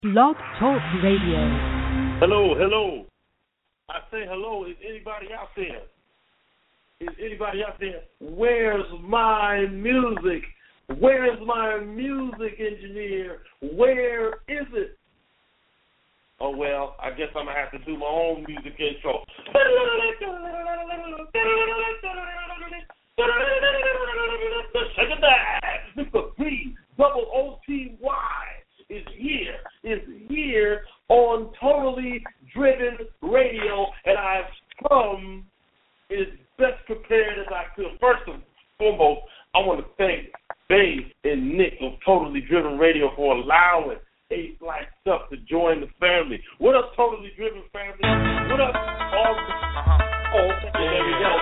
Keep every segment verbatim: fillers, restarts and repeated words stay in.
Blog Talk Radio. Hello, hello. I say hello. Is anybody out there? Is anybody out there? Where's my music? Where's my music engineer? Where is it? Oh, well, I guess I'm going to have to do my own music intro. Check it out. Mister B, double O T Y. Is here, is here on Totally Driven Radio, and I've come as best prepared as I could. First and foremost, I want to thank Bay and Nick of Totally Driven Radio for allowing Ace Like Stuff to join the family. What up, Totally Driven family? What up, all the... Uh-huh. Oh, yeah, there we go.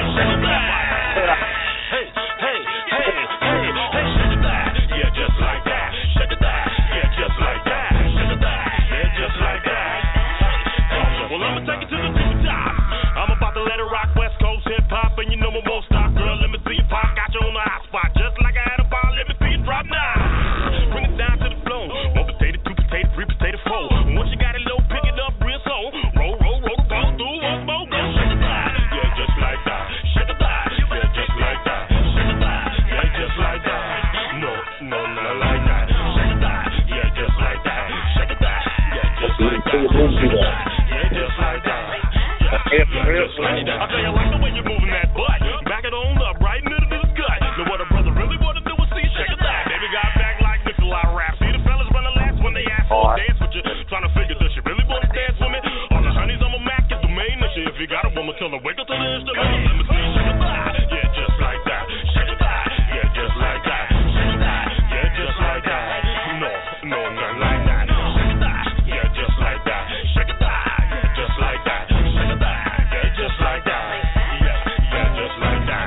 Hey, hey, hey, hey, hey, shake it back. Yeah, just like that. Shake it back. Yeah, just like that. Shake it back. Yeah, just like that. Well, I'ma take it to the super top. I'm about to let it rock West Coast hip hop, and you know I won't stop, girl. Let me see you pop. Got you on the hot spot, just like I had a ball. Let me see you drop now. Bring it down to the floor. One potato, two potato, three potato, four. Once you got it low, pick it up real slow. Roll, roll, roll, go through once more. Go shake it back. Yeah, just like that. Shake it back. Yeah, just like that. Shake it back. Yeah, just like that. No, no, not like that. Shake it back. Yeah, just like that. Shake it back. Yeah, just like that. Yeah, just like that. Yeah, just like that. I tell you, I like the way you're moving that butt. Back it on up, right into the gut. Know what a brother really wanna do is see you shake it back. Baby got back like Nikolai rap. See the fellas running laps when they ask for a dance with you. Trying to figure, does she really wanna dance with me? All the honeys on my Mac is the main issue. If you got a woman, tell her wake up to the instrument. Let me see you shake it back. Yeah, just like that. Shake it back. Yeah, just like that. Shake it back. Yeah, just like that. No, no, not like that. Shake it back. Yeah, just like that. Shake it back. Yeah, just like that. Shake it back. Yeah, just like that. Yeah, yeah, just like that.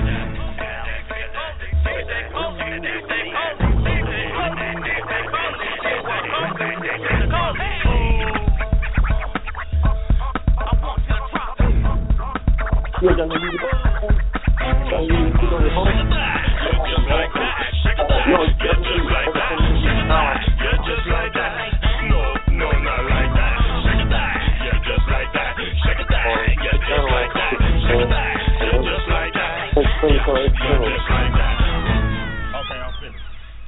We're going to leave it. So you need to go to home. Just like that. Shake it back. Yeah, just like that. Shake it back. Yeah, just like that. No, no, not like that. Shake it back. Yeah, just like that. Shake it back. Yeah, just like that. Shake it back. Yeah, just like that. Yeah, just like that. Okay, I'm finished.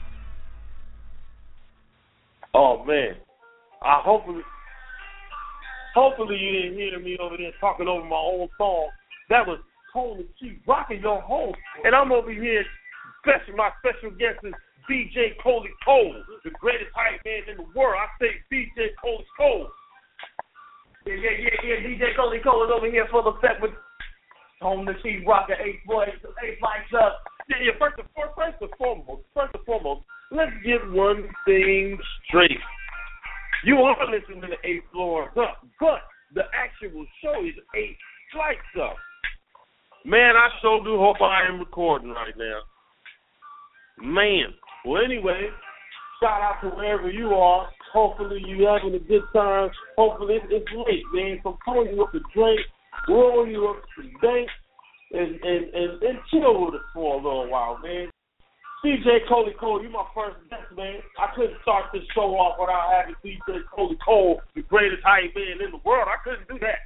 Oh, man. I hopefully, hopefully you didn't hear me over there talking over my own song. That was Tony T rocking your home. And I'm over here, special, my special guest is B J Coley Cole, the greatest hype man in the world. I say B J Coley Cole. Yeah, yeah, yeah, yeah. D J Coley Cole is over here for the set with Tony T rocking eight boys, eight lights up. Yeah, yeah, first and foremost, first and foremost, first and foremost, let's get one thing straight. You are listening to Eight Floors Up, but the actual show is Eight Flights Up. Man, I sure do hope I am recording right now. Man. Well, anyway, shout out to wherever you are. Hopefully you having a good time. Hopefully it's, it's late, man. So pour you up a drink, roll you up some dank, and, and, and, and chill with us for a little while, man. D J Coley Cole, you my first guest, man. I couldn't start this show off without having D J Coley Cole, the greatest hype man in the world. I couldn't do that.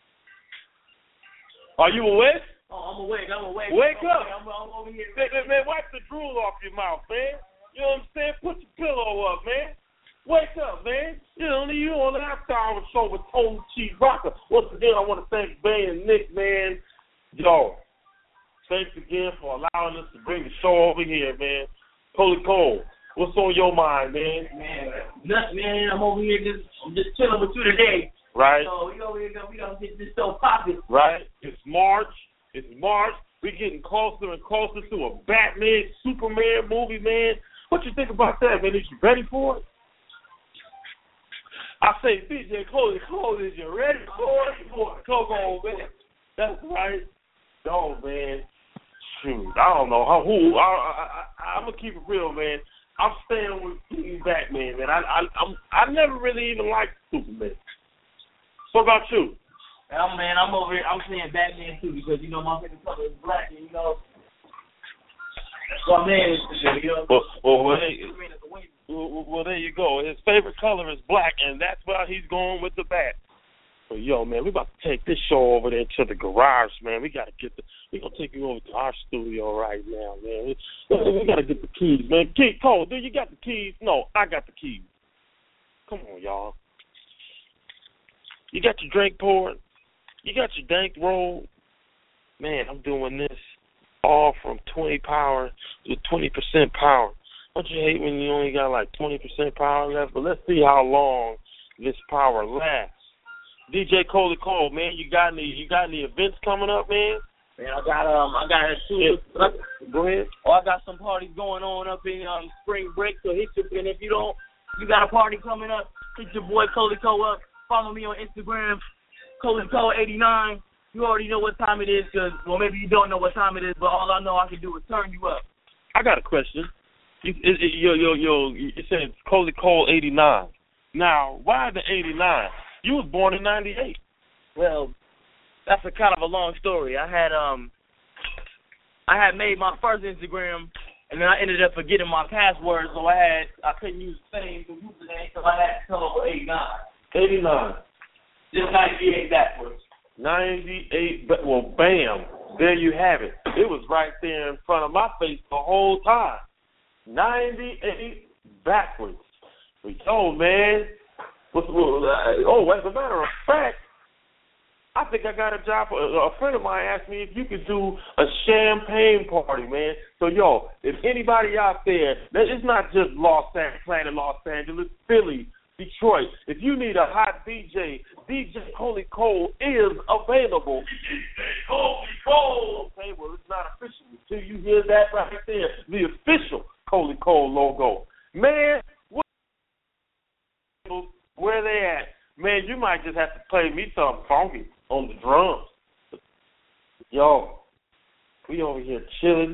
Are you awake? Oh, I'm awake. I'm awake. Wake I'm up. awake. I'm, I'm over here. Man, man, man, wipe the drool off your mouth, man. You know what I'm saying? Put your pillow up, man. Wake up, man. You know, you on the after hour show with Tony T Rocker. Once again, I want to thank Bay and Nick, man. Yo, thanks again for allowing us to bring the show over here, man. Coley Cole, what's on your mind, man? Man, nothing, man. I'm over here just, I'm just chilling with you today. Right. So we over here, we gonna get this show popping. Right. It's March. It's March. We're getting closer and closer to a Batman, Superman movie, man. What you think about that, man? Is you ready for it? I say, D J Cole, Cole, is you ready for it? Come on, man. That's right. No, man. Shoot, I don't know how, who. I, I, I, I'm gonna keep it real, man. I'm staying with Team Batman, man. I, I, I'm, I never really even liked Superman. What about you? Well, man, I'm over here. I'm saying Batman too because you know my favorite color is black, and you know Well, man, you know. Well, well, well, hey, well, well, there you go. His favorite color is black, and that's why he's going with the bat. So, yo, man, we about to take this show over there to the garage, man. We got to get the, we going to take you over to our studio right now, man. We, we got to get the keys, man. Key, Cole, dude, you got the keys? No, I got the keys. Come on, y'all. You got your drink poured? You got your dank roll? Man, I'm doing this all from twenty power to twenty percent power. Don't you hate when you only got like twenty percent power left? But let's see how long this power lasts. D J Coley Cole, man, you got any you got any events coming up, man? Man, I got um I got two yeah. Go ahead. Oh, I got some parties going on up in um spring break, so hit your and if you don't you got a party coming up, hit your boy Coley Cole up. Follow me on Instagram, Coley Cole eighty-nine. You already know what time it is, cause well maybe you don't know what time it is, but all I know I can do is turn you up. I got a question. You it, it, yo yo yo you said Coley Cole eighty-nine. Now, why the eighty-nine? You was born in ninety-eight. Well, that's a kind of a long story. I had um, I had made my first Instagram, and then I ended up forgetting my password, so I had I couldn't use the same username, so I had to tell over eighty-nine. eighty-nine. Just ninety-eight backwards. ninety-eight. Well, bam, there you have it. It was right there in front of my face the whole time. ninety-eight backwards. Yo, man. What's, oh, as a matter of fact, I think I got a job. A friend of mine asked me if you could do a champagne party, man. So, yo, if anybody out there, it's not just Los Angeles, Planet Los Angeles, Philly, Detroit. If you need a hot D J, D J Coley Cole is available. D J Coley Cole. Okay, well, it's not official until you hear that right there, the official Coley Cole logo. Man, what, where they at? Man, you might just have to play me something funky on the drums. Yo, we over here chilling.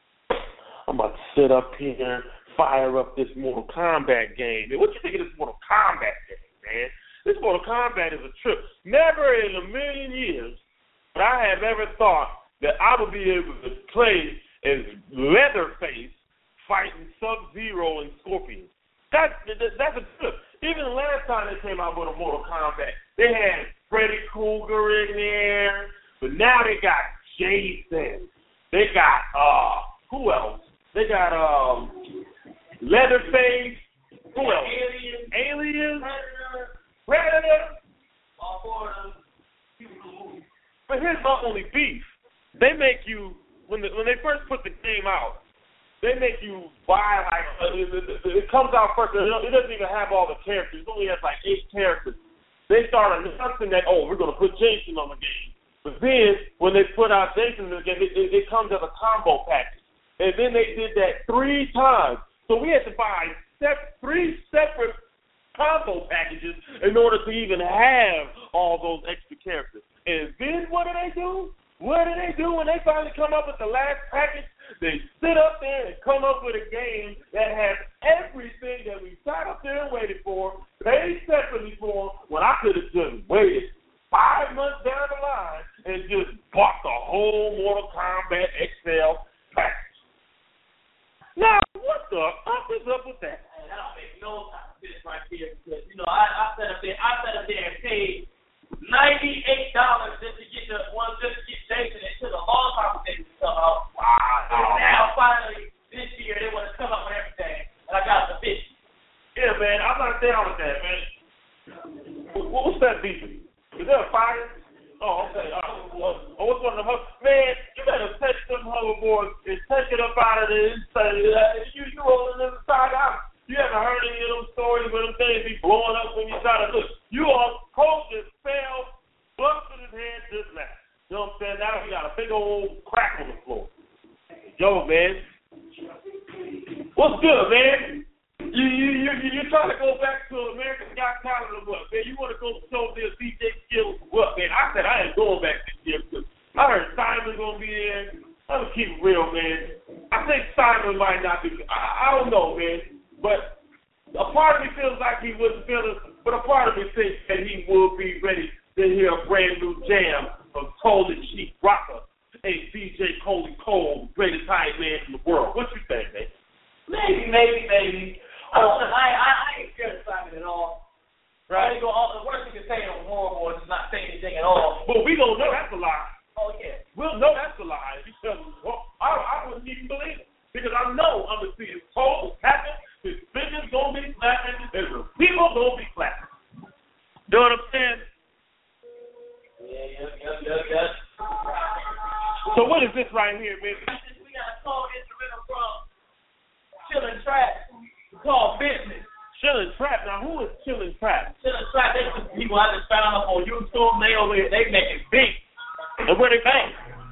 I'm about to sit up here, fire up this Mortal Kombat game. Man, what you think of this Mortal Kombat game, man? This Mortal Kombat is a trip. Never in a million years would I have ever thought that I would be able to play as Leatherface fighting Sub-Zero and Scorpion. That's, that's a trip. Even the last time they came out with a Mortal Kombat, they had Freddy Krueger in there, but now they got Jason. They got, uh, who else? They got, um, Leatherface. Who else? Aliens. Aliens. Predator. Predator. All four of them. But here's my only beef. They make you, when, the, when they first put the game out, they make you buy, like, uh, it, it, it comes out first, it doesn't even have all the characters. It only has, like, eight characters. They start announcing that, oh, we're going to put Jason on the game. But then, when they put out Jason on the game, it, it, it comes as a combo package. And then they did that three times. So we had to buy sep- three separate combo packages in order to even have all those extra characters. And then what do they do? What do they do when they finally come up with the last package? They sit up there and come up with a game that has everything that we sat up there and waited for, paid separately for, when I could have just waited five months down the line and just bought the whole Mortal Kombat X L package. Now, what the fuck is up with that? Man, that don't make no sense right there because, you know, I, I sat up there, I sat up there and paid ninety-eight dollars just to get the one, just to get Jason into the long conversation to come out. Wow. And now, finally, this year, they want to come up with everything, and I got the fifty. Yeah, man, I'm not down with that, man. What, what's that beefing? Is there a fire? Oh, okay. Uh, oh, what's one of them? Man, you better touch them hoverboards and take it up out of the inside. You, you rolling them side out. You haven't heard any of them stories where them things be blowing up when you try to look. You are Cole just fell, busted his head just now. You know what I'm saying? Now he got a big old crack on the floor. Yo, man. What's good, man? You you you you trying to go back to America's Got Talent or what, man? You want to go show their D J skills or what, man? I said I ain't going back this year because I heard Simon gonna be there. I'm gonna keep it real, man. I think Simon might not be. I, I don't know, man. But a part of me feels like he wouldn't feel it, but a part of me thinks that he will be ready to hear a brand new jam of Coley Chief Rocker, a D J Coley Cole, greatest hype man in the world. What Right. Go all, the worst you can say in a horrible is not saying anything at all. But we gonna know that's a lie. Oh yeah. We'll know that's a lie because well, I, I wouldn't even believe it because I know I'm gonna see his toes happen, his fingers gonna be flapping, and the people gonna be flapping. Know what I'm saying? Yeah, yeah, yeah, yeah, yeah. So what is this right here, baby? We got a song instrumental from Chillin' Trap called Business. Chillin' Trap. Now, who is Chillin' Trap? Chillin' Trap, they some people I just found up on YouTube. They over here, they making beats. And where they from?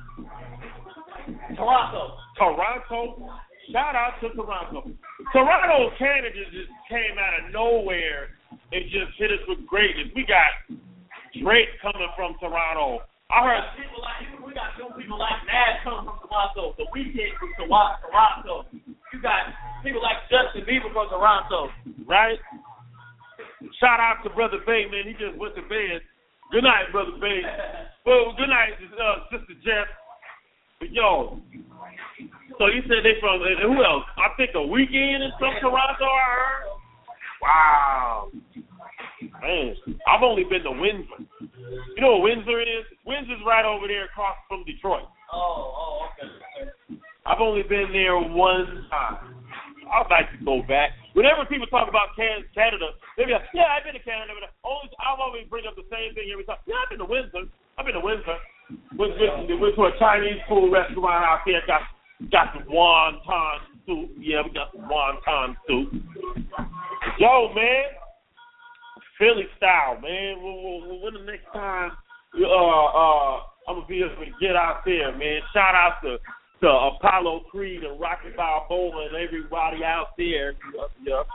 Toronto. Toronto? Shout out to Toronto. Toronto, Canada just came out of nowhere and just hit us with greatness. We got Drake coming from Toronto. I heard people like we got new people like Nash coming from Toronto. The Weeknd from Toronto. You got people like Justin Bieber from Toronto. Right? Shout out to Brother Bay, man. He just went to bed. Good night, Brother Bay. Well, good night, uh, Sister Jeff. But yo, so you said they from, and who else? I think The Weeknd is from Toronto, I heard. Wow. Man, I've only been to Windsor. You know what Windsor is? Windsor's right over there across from Detroit. Oh, oh, okay. I've only been there one time. I'd like to go back. Whenever people talk about Canada, they be like, yeah, I've been to Canada. But always, I'll always bring up the same thing every time. Yeah, I've been to Windsor. I've been to Windsor. Went, went, went to a Chinese food restaurant out there. Got got some wonton soup. Yeah, we got some wonton soup. Yo, man. Philly style, man. When, when the next time uh, uh, I'm going to be able to get out there, man. Shout out to, to Apollo Creed and Rocky Balboa and everybody out there. Yep, yep.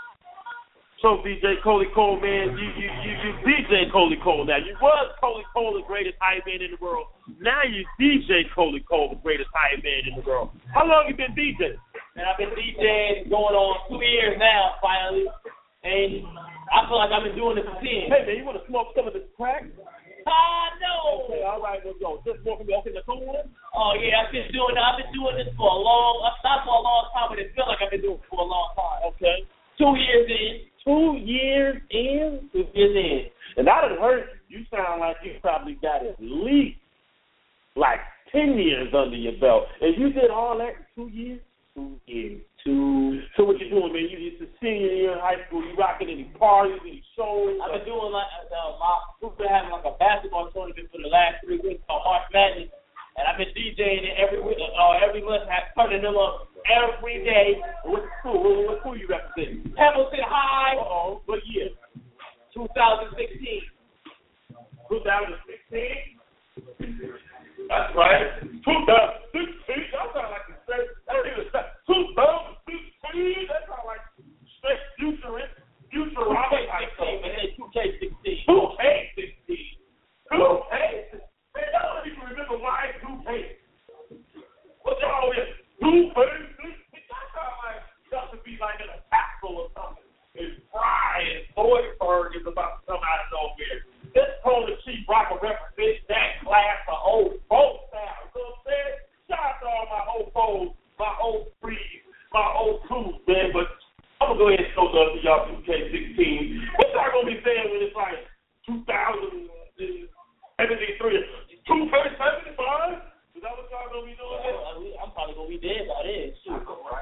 So, D J Coley Cole, man, you, you, you, you D J Coley Cole now. You was Coley Cole, the greatest hype man in the world. Now you D J Coley Cole, the greatest hype man in the world. How long you been DJing? And I've been DJing going on two years now, finally. And I feel like I've been doing it for ten. Hey, man, you want to smoke some of this crack? Ah, no. Okay, all right, let's go. Just smoking walking the corner? Oh, yeah, I've been doing I've been doing this for a long, not for a long time, but it feels like I've been doing it for a long time. Okay. Two years in. Two years in? Two years in. And I done heard you sound like you probably got at least like ten years under your belt. And you did all that in two years? Two years. Two. So what you doing, man? You used to senior year in high school. You rocking any parties, any shows? I've been doing like uh, my we've been having like a basketball tournament for the last three weeks called March Madness, and I've been DJing it every week, uh, every month, turning them up every day. What school? What, what school you representing? Hamilton High. Uh-oh. What year? twenty sixteen. twenty sixteen? That's right. twenty sixteen? That sounds like a straight. That don't even sound. twenty sixteen? That sounds like straight futurist. Futurology. two K sixteen. two K sixteen. two K? Man, y'all don't even remember why two K. What y'all is? two K? That sounds like y'all should be like in a capsule or something. And Fry and Boydberg is about to come out of nowhere. This Tony Chief Rocker represents that class of old folk style. You know what I'm saying? Shout out to all my old folks, my old breeds, my old crews, man. But I'm going to go ahead and show up to y'all two K sixteen. What y'all going to be saying when it's like two thousand seventy-three? two K seventy-five? Is that what y'all going to be doing? Yeah, I'm probably going to be dead by then. Shoot.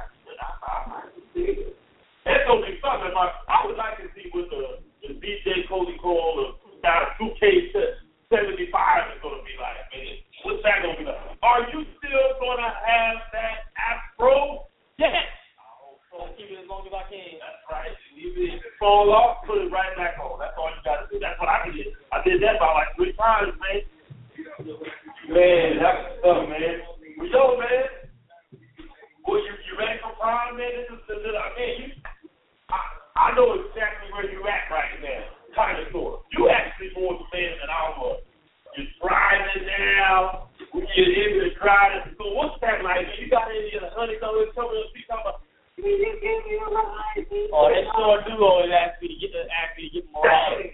That's going to be something. I would like to see what the, the D J Coley Cole or two K seventy-five is going to be like, man. What's that going to be like? Are you still going to have that afro? Yes. I'll keep it as long as I can. That's right. If it fall off, put it right back on. That's all you got to do. That's what I did. I did that about like three times, man. Man, that's stuff, man. Well, yo, man. Well, you, you ready for prime, man? This is the little, man, you, I, I know exactly where you're at right now. Kind of, sort of. You actually more the man than I was. You're driving now. You're able to drive. So what's that like? You got any of the honeycombs coming up? Talking about, oh, they sure do always ask me to get the, ask me to get my ride.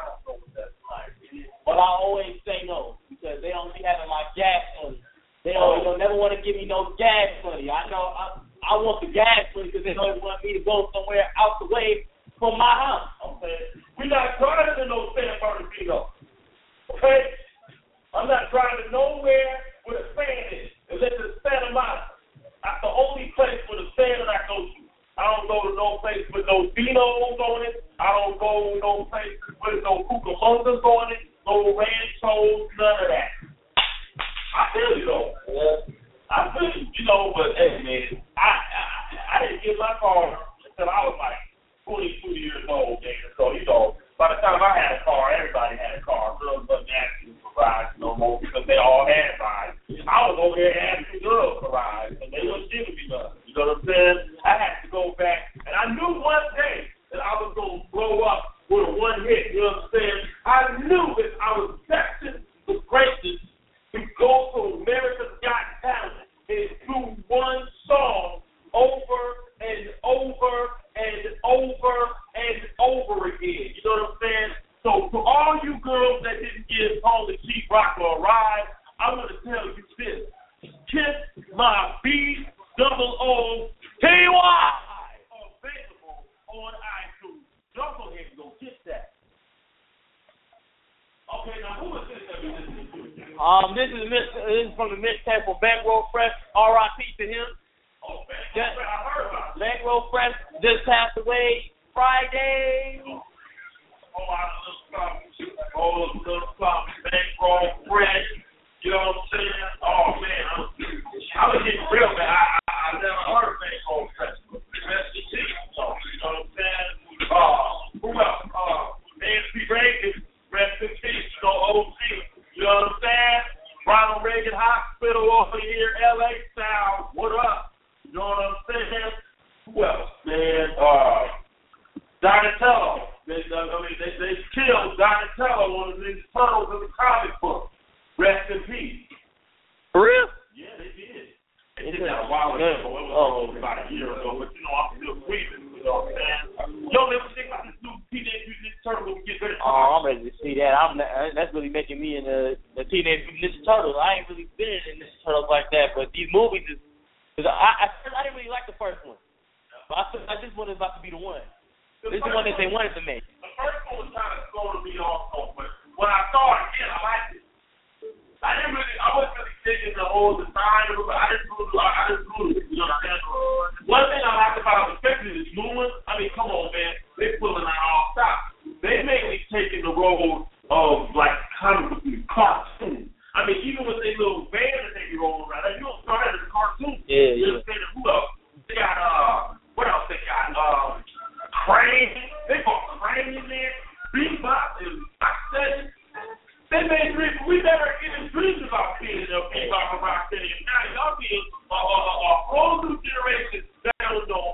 But I always say no because they don't be having my gas money. They don't, don't never want to give me no gas money. I know I, I want the gas money because they always want me to go somewhere out the way from my house. Okay, we're not not trying to know San Bernardino. Okay? I'm not driving nowhere where the sand is, unless it's Santa Monica. That's the only place where the sand that I go to. I don't go to no place with no Dinos on it. I don't go to no places with no Cucamongas on it, no ranchos, none of that. I feel you though. Yeah. I feel you, you know, but hey man, I, I I didn't get my car until I was like twenty-two years old, man. So, you know, by the time I had a car, everybody had a car. Girls wasn't asking for rides no more because they all had rides. I was over there asking girls for rides, and they wasn't giving me none. You know what I'm saying? I had to go back, and I knew one day that I was going to blow up with a one hit. You know what I'm saying? I knew that I was destined for greatness to go to America's Got Talent and do one song over and over and over and over again. You know what I'm saying? So to all you girls that didn't give Holy Chief Rocker a ride, I'm going to tell you this. Kiss my B double O T Y available on iTunes. Y'all go ahead and go get that. Okay, now who is this that we listening to? Um, this is Miss, this is from the mixtape for Bankroll Fresh. R I P to him. Oh, Bankroll Fresh, I heard about it. Bankroll Fresh just passed away Friday. Oh, I little something. Oh, a little something. Bankroll Fresh. You know what I'm saying? Oh man, I was, I was getting real, man. I, I, I never heard Bankroll Fresh. Rest in peace. So, you know what I'm saying? Uh, who else? Uh, Nancy Reagan. Rest in peace. You know, O G. You know what I'm saying? Ronald Reagan Hospital over here, L A style. What up? You know what I'm saying? Who else, man? Uh, Donatello. They, uh, I mean, they, they killed Donatello, one of the Ninja Turtles in the comic book. Rest in peace. For real? Yeah, they did. They did that a while ago. It was oh, about a year ago, but you know, I'm still breathing. You know what I'm saying? Yo, man, what you think about this new Teenage Mutant Ninja Turtle when we get ready? Oh, I'm ready to see that. I'm that's really making me in the, the Teenage Mutant Ninja Turtles. I ain't really been in Ninja Turtles like that, but these movies is, cause I, I I didn't really like the first one, but I feel like this one is about to be the one. The this is the one that they wanted to make. The first one was kind of slow to me also, but when I saw it again, I liked it. I didn't really, I wasn't really digging the whole design of it, but I just really, I just really, you know what I'm saying? One thing I like about, especially this new one, I mean, come on, man, they pulling out all stops. They mainly taking the role of, like, comic book cartoon. I mean, even with their little van that they be rolling around, like, you don't start as a cartoon. Yeah, you know yeah. what I'm saying? Who else? They got, uh, what else they got? Um, Crane. They got Crane in there. Bebop and Rocksteady. They made dreams. We never even dreamed about being a Bebop and Rocksteady. And now y'all be a, a, a, a whole new generation that don't know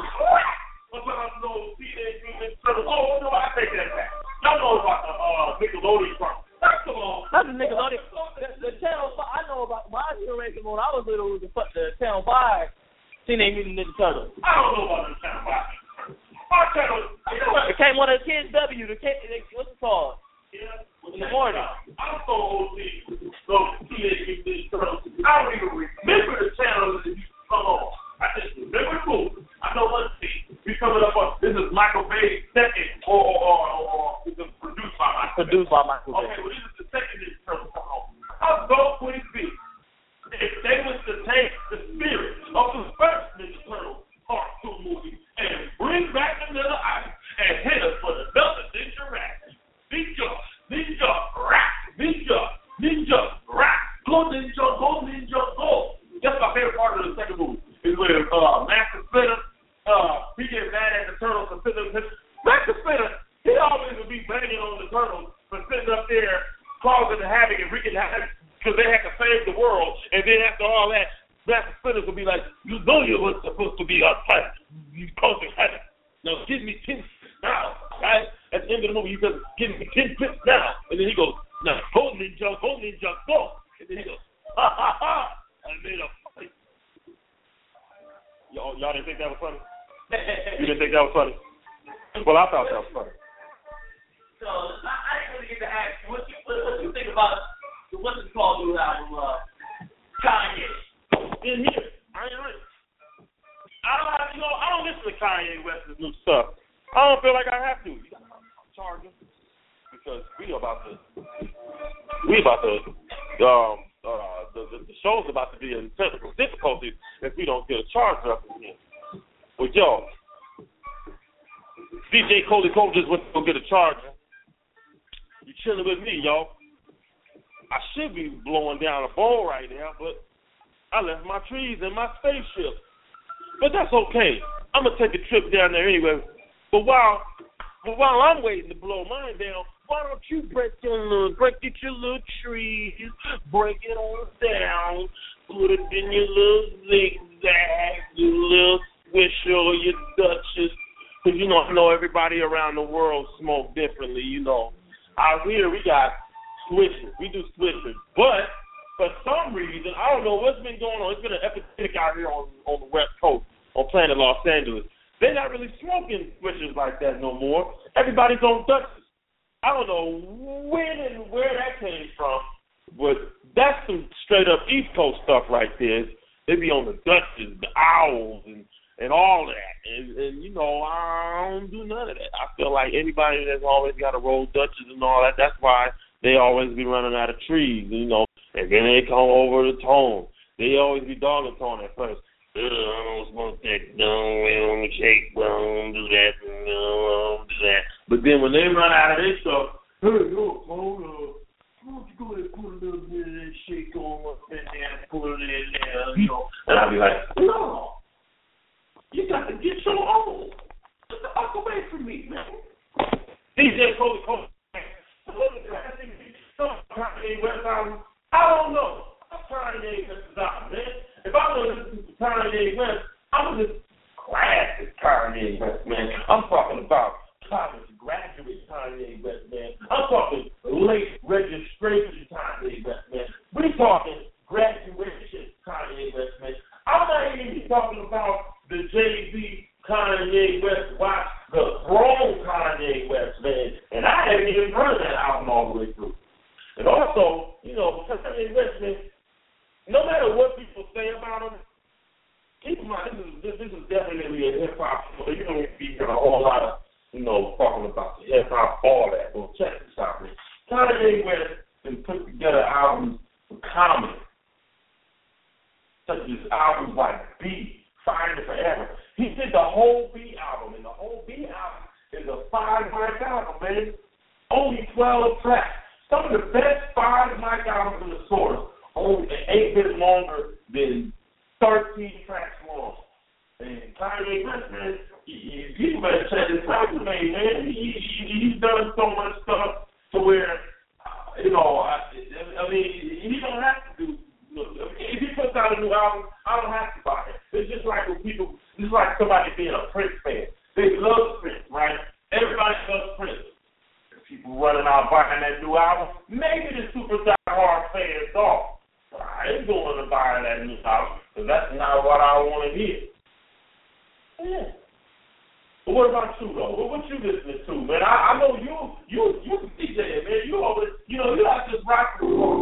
about those Teenage Mutant Ninja Turtles. Oh, no, I take that back. Y'all know about the uh, Nickelodeon part. Come on. That's the Nickelodeon. The, the channel I know about my generation when I was little was the, the Channel Five Teenage Mutant Ninja Turtles. I don't know about the Channel Five. My channel, you know what? It came on the Kids W. The Kids, what's it called? Yeah. In the morning. I'm so old, so Teenage Mutant Ninja Turtles. I don't even remember the channel that used to come on. I just remember the movie. I know one thing. We coming up on this is Michael Bay's second, or or or, or, or this is produced by Michael. Produced by Michael Bay. Okay, well this is the second Ninja Turtle come on. How dope would it be if they was to take the spirit of the first Ninja Turtle cartoon movie and bring back another ice and hit us for the another Ninja Rat? Ninja, Ninja, Rat, Ninja, Ninja, Rat, go Ninja, go Ninja, go. That's my favorite part of the second movie. Is where uh, Master Splinter, uh, he gets mad at the turtles for sitting up. Master Splinter, he always would be banging on the turtles for sitting up there causing the havoc and wreaking havoc because they had to save the world. And then after all that, Master Splinter would be like, you know you were supposed to be on fire. You causing havoc. Now give me ten cents now, right? At the end of the movie, he says, give me ten cents now. And then he goes, now go Ninja, go Ninja, go. And then he goes, ha ha ha, I made a fight. Y'all, y'all didn't think that was funny? You didn't think that was funny? Well, I thought that was funny. So, I, I didn't really get to ask you, what you, what, what you think about, what's it called, new album, uh, Kanye? In here, I ain't ready. I don't have, you know, I don't listen to Kanye West's new stuff. I don't feel like I have to. You got a charger? because we about to we about to um uh the, the, the show's about to be in technical difficulties if we don't get a charger up in here. Well, yo, D J Coley Cole just went to go get a charger. You chilling with me, yo? I should be blowing down a bowl right now, but I left my trees in my spaceship. But that's okay. I'm gonna take a trip down there anyway. But while but while I'm waiting to blow mine down, why don't you break your little, break it your little trees, break it on down, put it in your little zigzag, your little swisher or your Dutchess. Because, you know, I know everybody around the world smoke differently, you know. Out here, we got swishers. We do swishers. But for some reason, I don't know what's been going on. It's been an epidemic out here on, on the West Coast, on planet Los Angeles. They're not really smoking swishers like that no more. Everybody's on Dutchess. I don't know when and where that came from, but that's some straight-up East Coast stuff right there. They be on the Dutchess, the Owls, and, and all that. And, and, you know, I don't do none of that. I feel like anybody that's always got to roll Dutchess and all that, that's why they always be running out of trees, you know. And then they come over to tone. They always be dogging tone at first. Uh, I don't smoke that, no, we don't shake, we don't do that, no, I don't do that. But then when they run out of this stuff, hey, yo, hold up, why don't you go ahead and put a little bit of that shake on up in there and put it in there, you know. And I'll be like, no, you got to get your own. Get the fuck away from me, man. D J Coley Cole, I don't know. I'm Kanye West's album, man. If I was to listen to Kanye West, I would just classic Kanye West, man. I'm talking about college graduate Kanye West, man. I'm talking late registration Kanye West, man. We're talking graduation Kanye West, man. I'm not even talking about the Jay-Z Kanye West watch, the throne Kanye West, man. And I haven't even heard that album all the way through. And also, you know, Kanye West, man, no matter what people say about him, keep in mind, this is, this is definitely a hip-hop show. You don't be hearing a whole lot of, you know, talking about the hip-hop, all that. Well, check this out, man. Kanye West has put together albums for comedy, such as albums like B, Find It Forever. He did the whole B album, and the whole B album is a five-mic album, man. Only twelve tracks. Some of the best five-mic albums in the source. Only eight bit longer than thirteen tracks long. And Kanye West, man, you better check his resume, man. He, he, he's done so much stuff to where, uh, you know, I, I mean, he don't have to do. Look, if he puts out a new album, I don't have to buy it. It's just like when people, it's like somebody being a Prince fan. They love Prince, right? Everybody loves Prince. People running out buying that new album, maybe the super hard fans off. I ain't going to buy that new album because that's not what I want to hear. Yeah. But what about you though? What, what you listening to, man? I, I know you, you, you D J, man. You over, you know, you have this rock.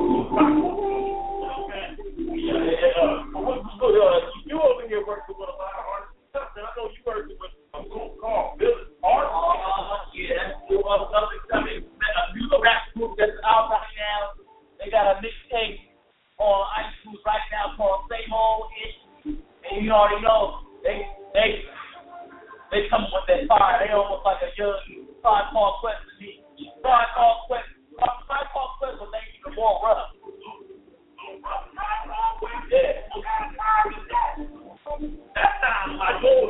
Okay. Yeah, yeah. Uh, what, uh, you over here working with a lot of artists and stuff, and I know you working with a group called Village Artists. Uh, yeah, that's cool. Uh, I mean, a new rap group that's out right now. They got a mixtape on iTunes right now called Same Old Ish, and you already know they they they come with that fire. They almost like a young Five Paul Quest to me. Five Paul Quest, Five Paul Quest was they even more rough. Yeah, that sounds like boy.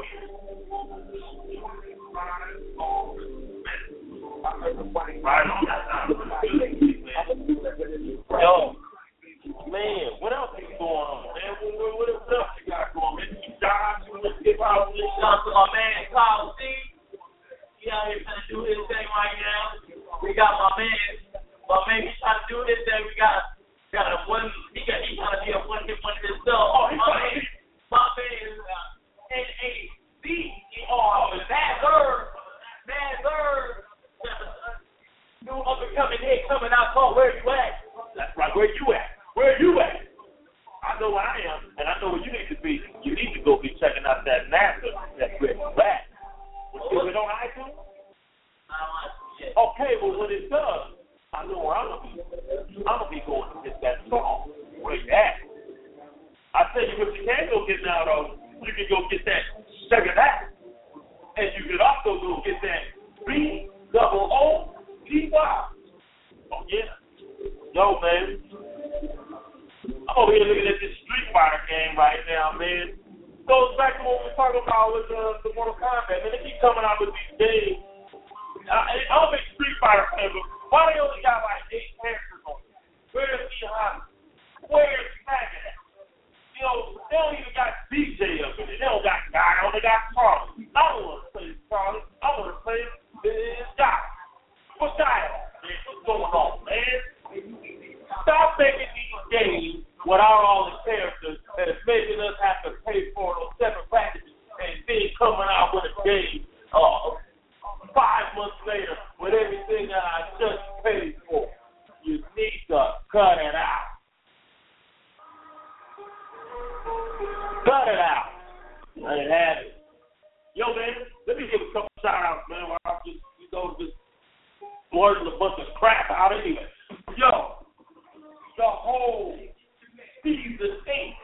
Yo. Man, what else is going on, man? What, what, what else you got going, man? You died, you want to skip out. Shout out to my man, Kyle C. He out here trying to do his thing right now. We got my man, my man, he's trying to do his thing. We got, got a one, he got, he trying to be a one hit one himself. Oh, my man, my man is uh, N A B E R, Mad Bird, Mad Bird. New up and coming hit coming out called Where You At? That's right, where you at? Where you at? I know where I am, and I know where you need to be. You need to go be checking out that NASA that's where you at. Was it on iTunes? I don't want to, yeah. Okay, well, when it does, I know where I'm going to be. I'm going to be going to get that song. Where you at? I tell you what you can go get now, though. You can go get that sugar that. And you can also go get that B double O T Y. Oh, yeah. Yo, man. I'm over here looking at this Street Fighter game right now, man. Goes back to what we were talking about with uh, the Mortal Kombat. Man, they keep coming out with these games. I, I'm a big Street Fighter fan, but why they only got like eight characters on it? Where's Miyagi? Where's Dragon at? You know, they don't even got D J up in it. They don't got Guy, they only got Charlie. I don't want to play Charlie. I want to play this guy. What's that? Man, what's going on, man? Stop making these games without all the characters and it's making us have to pay for those separate packages and then coming out with a game uh, five months later with everything that I just paid for. You need to cut it out. Cut it out. Let it have it. Yo, man, let me give a couple shout-outs, man, while I'm just, you know, just blurting a bunch of crap out anyway. Yo, the whole season eight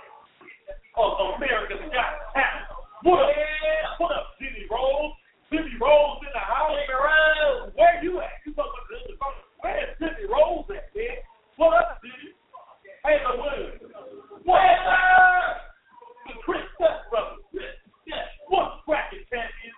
of America's Got Talent. What up? What up, Jimmy Rose? Jimmy Rose in the house. Jimmy Rose. Where you at? You talking about this? Where's Jimmy Rose at, man? What up, Jimmy? Hey, the Williams. Where's the Chris Tuck brothers? Yes, yes. What's cracking, champion?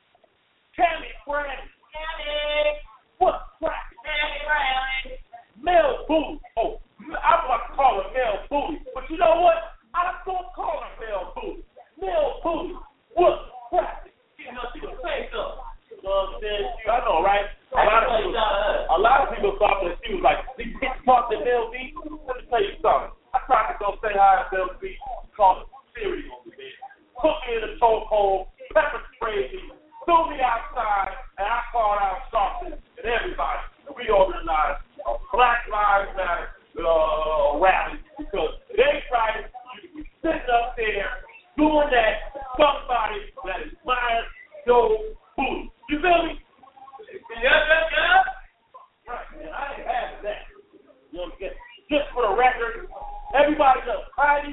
Tammy Brand. Tammy. What's cracking? Tammy Brand. Mel Booty. Oh, I'm about to call her Mel Booty. But you know what? I'm going to call her Mel Booty. Mel Booty. What's cracking? You know, she can say something. You know what I'm saying? I know, right? A lot of people, a lot of people thought that she was like, did you talk to Mel B? Let me tell you something. I tried to go say hi to Mel B. Called it cereal, man. Put me in a chokehold, pepper sprayed me, threw me outside, and I called out Sharpton and everybody. We organized a Black Lives Matter uh, rally because it ain't right you be sitting up there doing that to somebody that is buying your food. You feel me? Yeah, yeah, yeah. Right, man. I ain't having that. You know what I'm saying? Just for the record, everybody knows Heidi,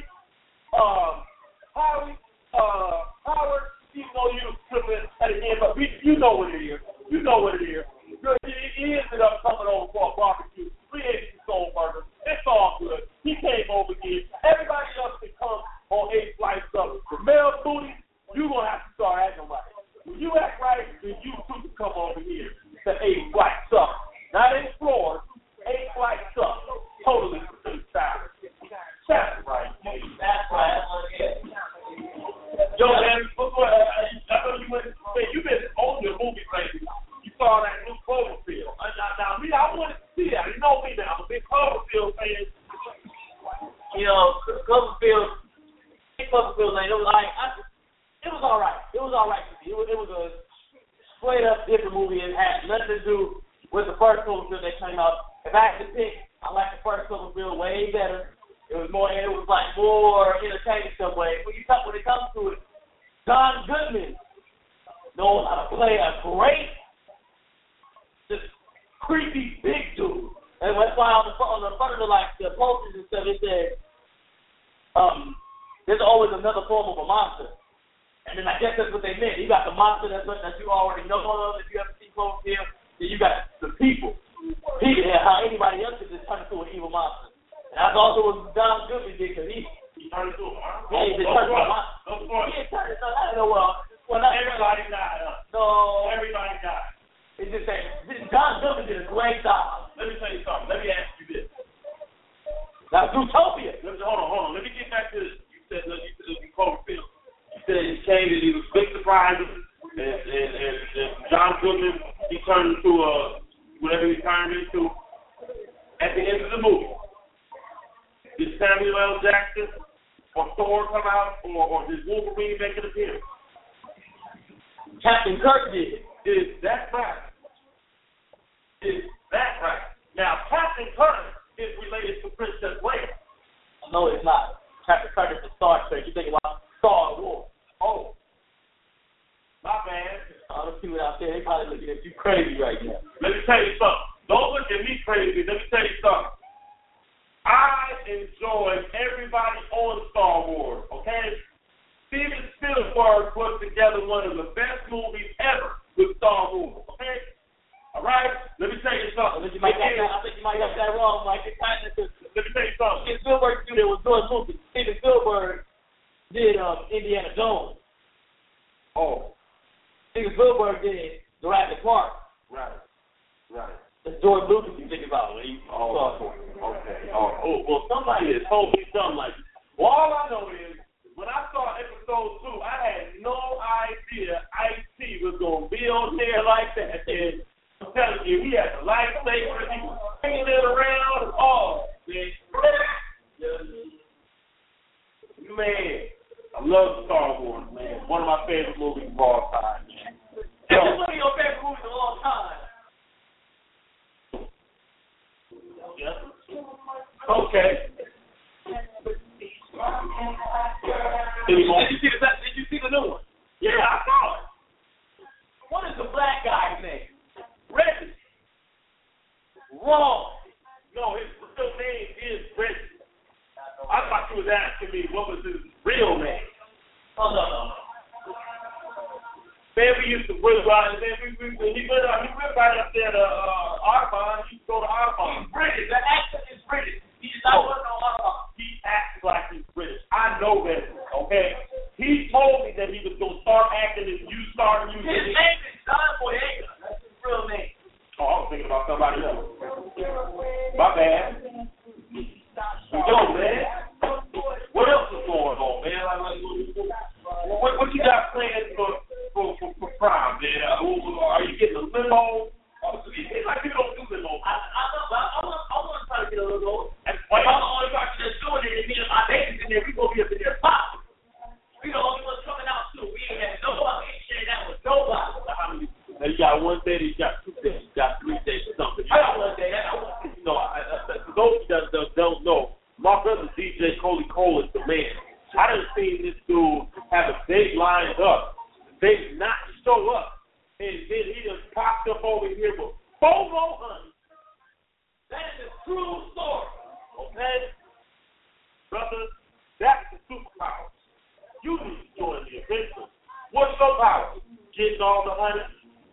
uh, Howie, uh, Howard, even though you was tripping at the end, but we, you know what it is. You know what it is. He ended up coming over for a barbecue. We ate some soul burgers. It's all good. He came over here. Everybody else can come on eight flights up. For Mel Booty, you're going to have to start acting right. When you act right, then you too can come over here to eight flights up. Not eight floors, eight flights up. Totally style. That's right. That's right. Yo, man, I know you went, man, you've been on your movie lately. You saw that new Cloverfield. Now, now, me, I wanted to see that. You know me now. I'm a big Cloverfield fan. You know, Cloverfield, Cloverfield, like, it was like, I, it was all right. It was all right to me. It was, it was a straight up different movie. It had nothing to do with the first Cloverfield that came out. If I had to pick, I like the first Cloverfield way better. It was more, it was like more entertaining some way. When you talk, when it comes to it, John Goodman knows how to play a great, just creepy big dude. And that's why on the on the front of the like the posters and stuff, it said, um, there's always another form of a monster. And then I guess that's what they meant. You got the monster that's that you already know of. If you ever see Cloverfield, then you got the people. People, how anybody else could just turn into an evil monster. And that's also what John Goodman did, because he, he turned into a monster. Yeah, he just turned into a monster. He didn't turn into, I don't know, well, well not everybody died. Huh? No. Everybody died. It's just that John Goodman did a great job. Let me tell you something. Let me ask you this. Now, Zootopia. Let me, hold on, hold on. Let me get back to this. You said, look, you said you Cloverfield. You said he came and he was big surprises. And, and, and, and John Goodman, he turned into a, whatever he turned into. At the end of the movie, did Samuel L. Jackson or Thor come out, or, or did Wolverine make an appearance? Captain Kirk did. Is that right? Is that right? Now, Captain Kirk is related to Princess Leia. No, it's not. Captain Kirk is the Star Trek. You think about Star Wars. Oh. My bad. Uh, I don't see what out there. They probably looking at you crazy right now. Let me tell you something. Don't look at me crazy. Let me tell you something. I enjoy everybody on Star Wars, okay? Steven Spielberg put together one of the best movies ever with Star Wars, okay? All right? Let me tell you something. I think you might have that, I think you might have that wrong, Mike. Let me tell you something. Steven Spielberg did was doing movies. Steven Spielberg did um, Indiana Jones. Oh. Steven Spielberg did Jurassic Park. Right. Right. That's George Lucas you think about when he oh, saw it. Okay. Oh, oh, well, somebody has told me something like, well, all I know is, when I saw episode two, I had no idea Ice-T was going to be on there like that. And I'm telling you, he had the lightsaber, he was swinging it around. Oh, man. Man, I love Star Wars, man. One of my favorite movies of all time, man. This is one of your favorite movies of all time. Yeah. Okay. Did you, did, you see the, did you see the new one? Yeah, I saw it. What is the black guy's name? Reggie. Wrong. No, his real name is Reggie. I thought you was asking me what was his real name. Oh, no, no. Man, we used to whip right, man, we, we, we, he went, uh, he went right up there to uh, Arbonne. He used to go to Arbonne. He's British. The accent is British. He's not Oh. one no Arbonne. He acts like he's British. I know that, okay? He told me that he was going to start acting and you started using His it. name is John Boyega. That's his real name. Oh, I was thinking about somebody else. My bad. Yo, man. What else is going on, man? Like, like, what, what you got planned for, for, for, for Prime, man? Uh, are you getting a limo? Oh, it seems like people don't do limo. I, I, I, I, want, I want to try to get a little. That's If I'm why. the only person that's doing it, and me and my babies in there, we gonna be up in there popping. We the only ones coming out too. We ain't had nobody. We ain't sharing that with nobody. How many? Now you got one day, you got two days, you got three days or something. I got one day. I got one day. You know, I, I, for those that don't, don't know, my brother D J Coley Cole is the man. I done seen this dude have a date lined up. They not show up. And then he just popped up over here with FOMO honey. That is a true story. Okay? Brother, that's the superpower. You need to join the adventure. What's your power? Getting all the honey?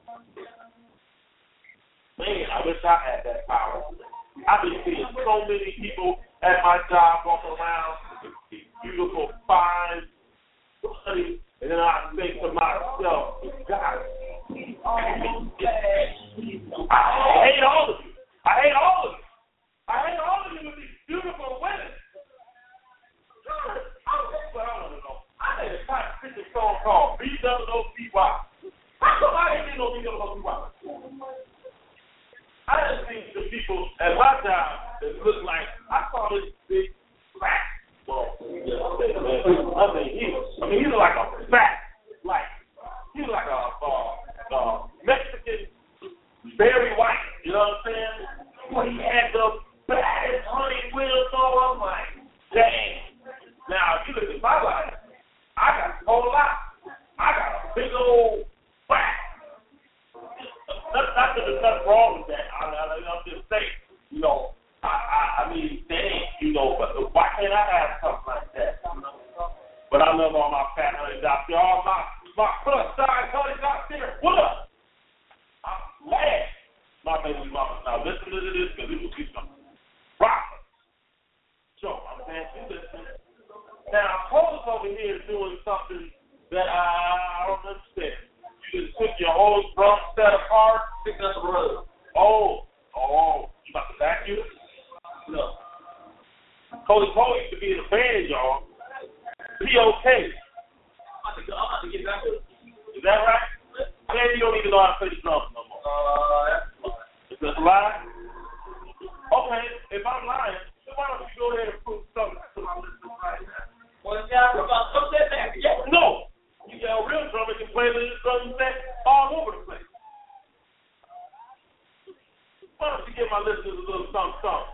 Man, I wish I had that power. I've been seeing so many people at my job walk around with these beautiful, fine honey, and then I think to myself, God, I hate all of you. I hate all of you. I hate all of you with these beautiful women. I don't know. I had a kind of picture song called B W O C Y. How come I didn't know B W O C Y? I done seen the people at my job that look like, I saw this big black ball. I mean, he, I mean, he look like a fat, like, he look like a uh, uh, Mexican, very white, you know what I'm saying? But he had the baddest honey wheels on. I'm like, dang. Now, if you look at my life, I got a whole lot. I got a big old whack. Not, not that there's nothing wrong with that. I, I, I'm just saying, you know, I, I, I mean, dang, you know, but why can't I have something like that? But I love all my fat honeys out there, all my, my plus size honeys out there. What up? I'm glad my baby mama. Now listen to this, because it will be some rock. So I'm glad you listen. Now, Cole's over here doing something that I, I don't understand. You just took your whole drum set apart, picking up the rug. Oh, oh, you about to vacuum? No. Coley Cole used to be in a band, y'all. He okay. I'm about to, go, I'm about to get back to it. Is that right? Man, you don't even know how to play the drums no more. Uh, that's fine. Is that a lie? Okay, if I'm lying, then why don't you go ahead and prove something to my listeners right now? Well, yeah, about some that back. Yeah. No. You got a real drummer can play the drum set all over the place. Why don't you give my listeners a little something, something?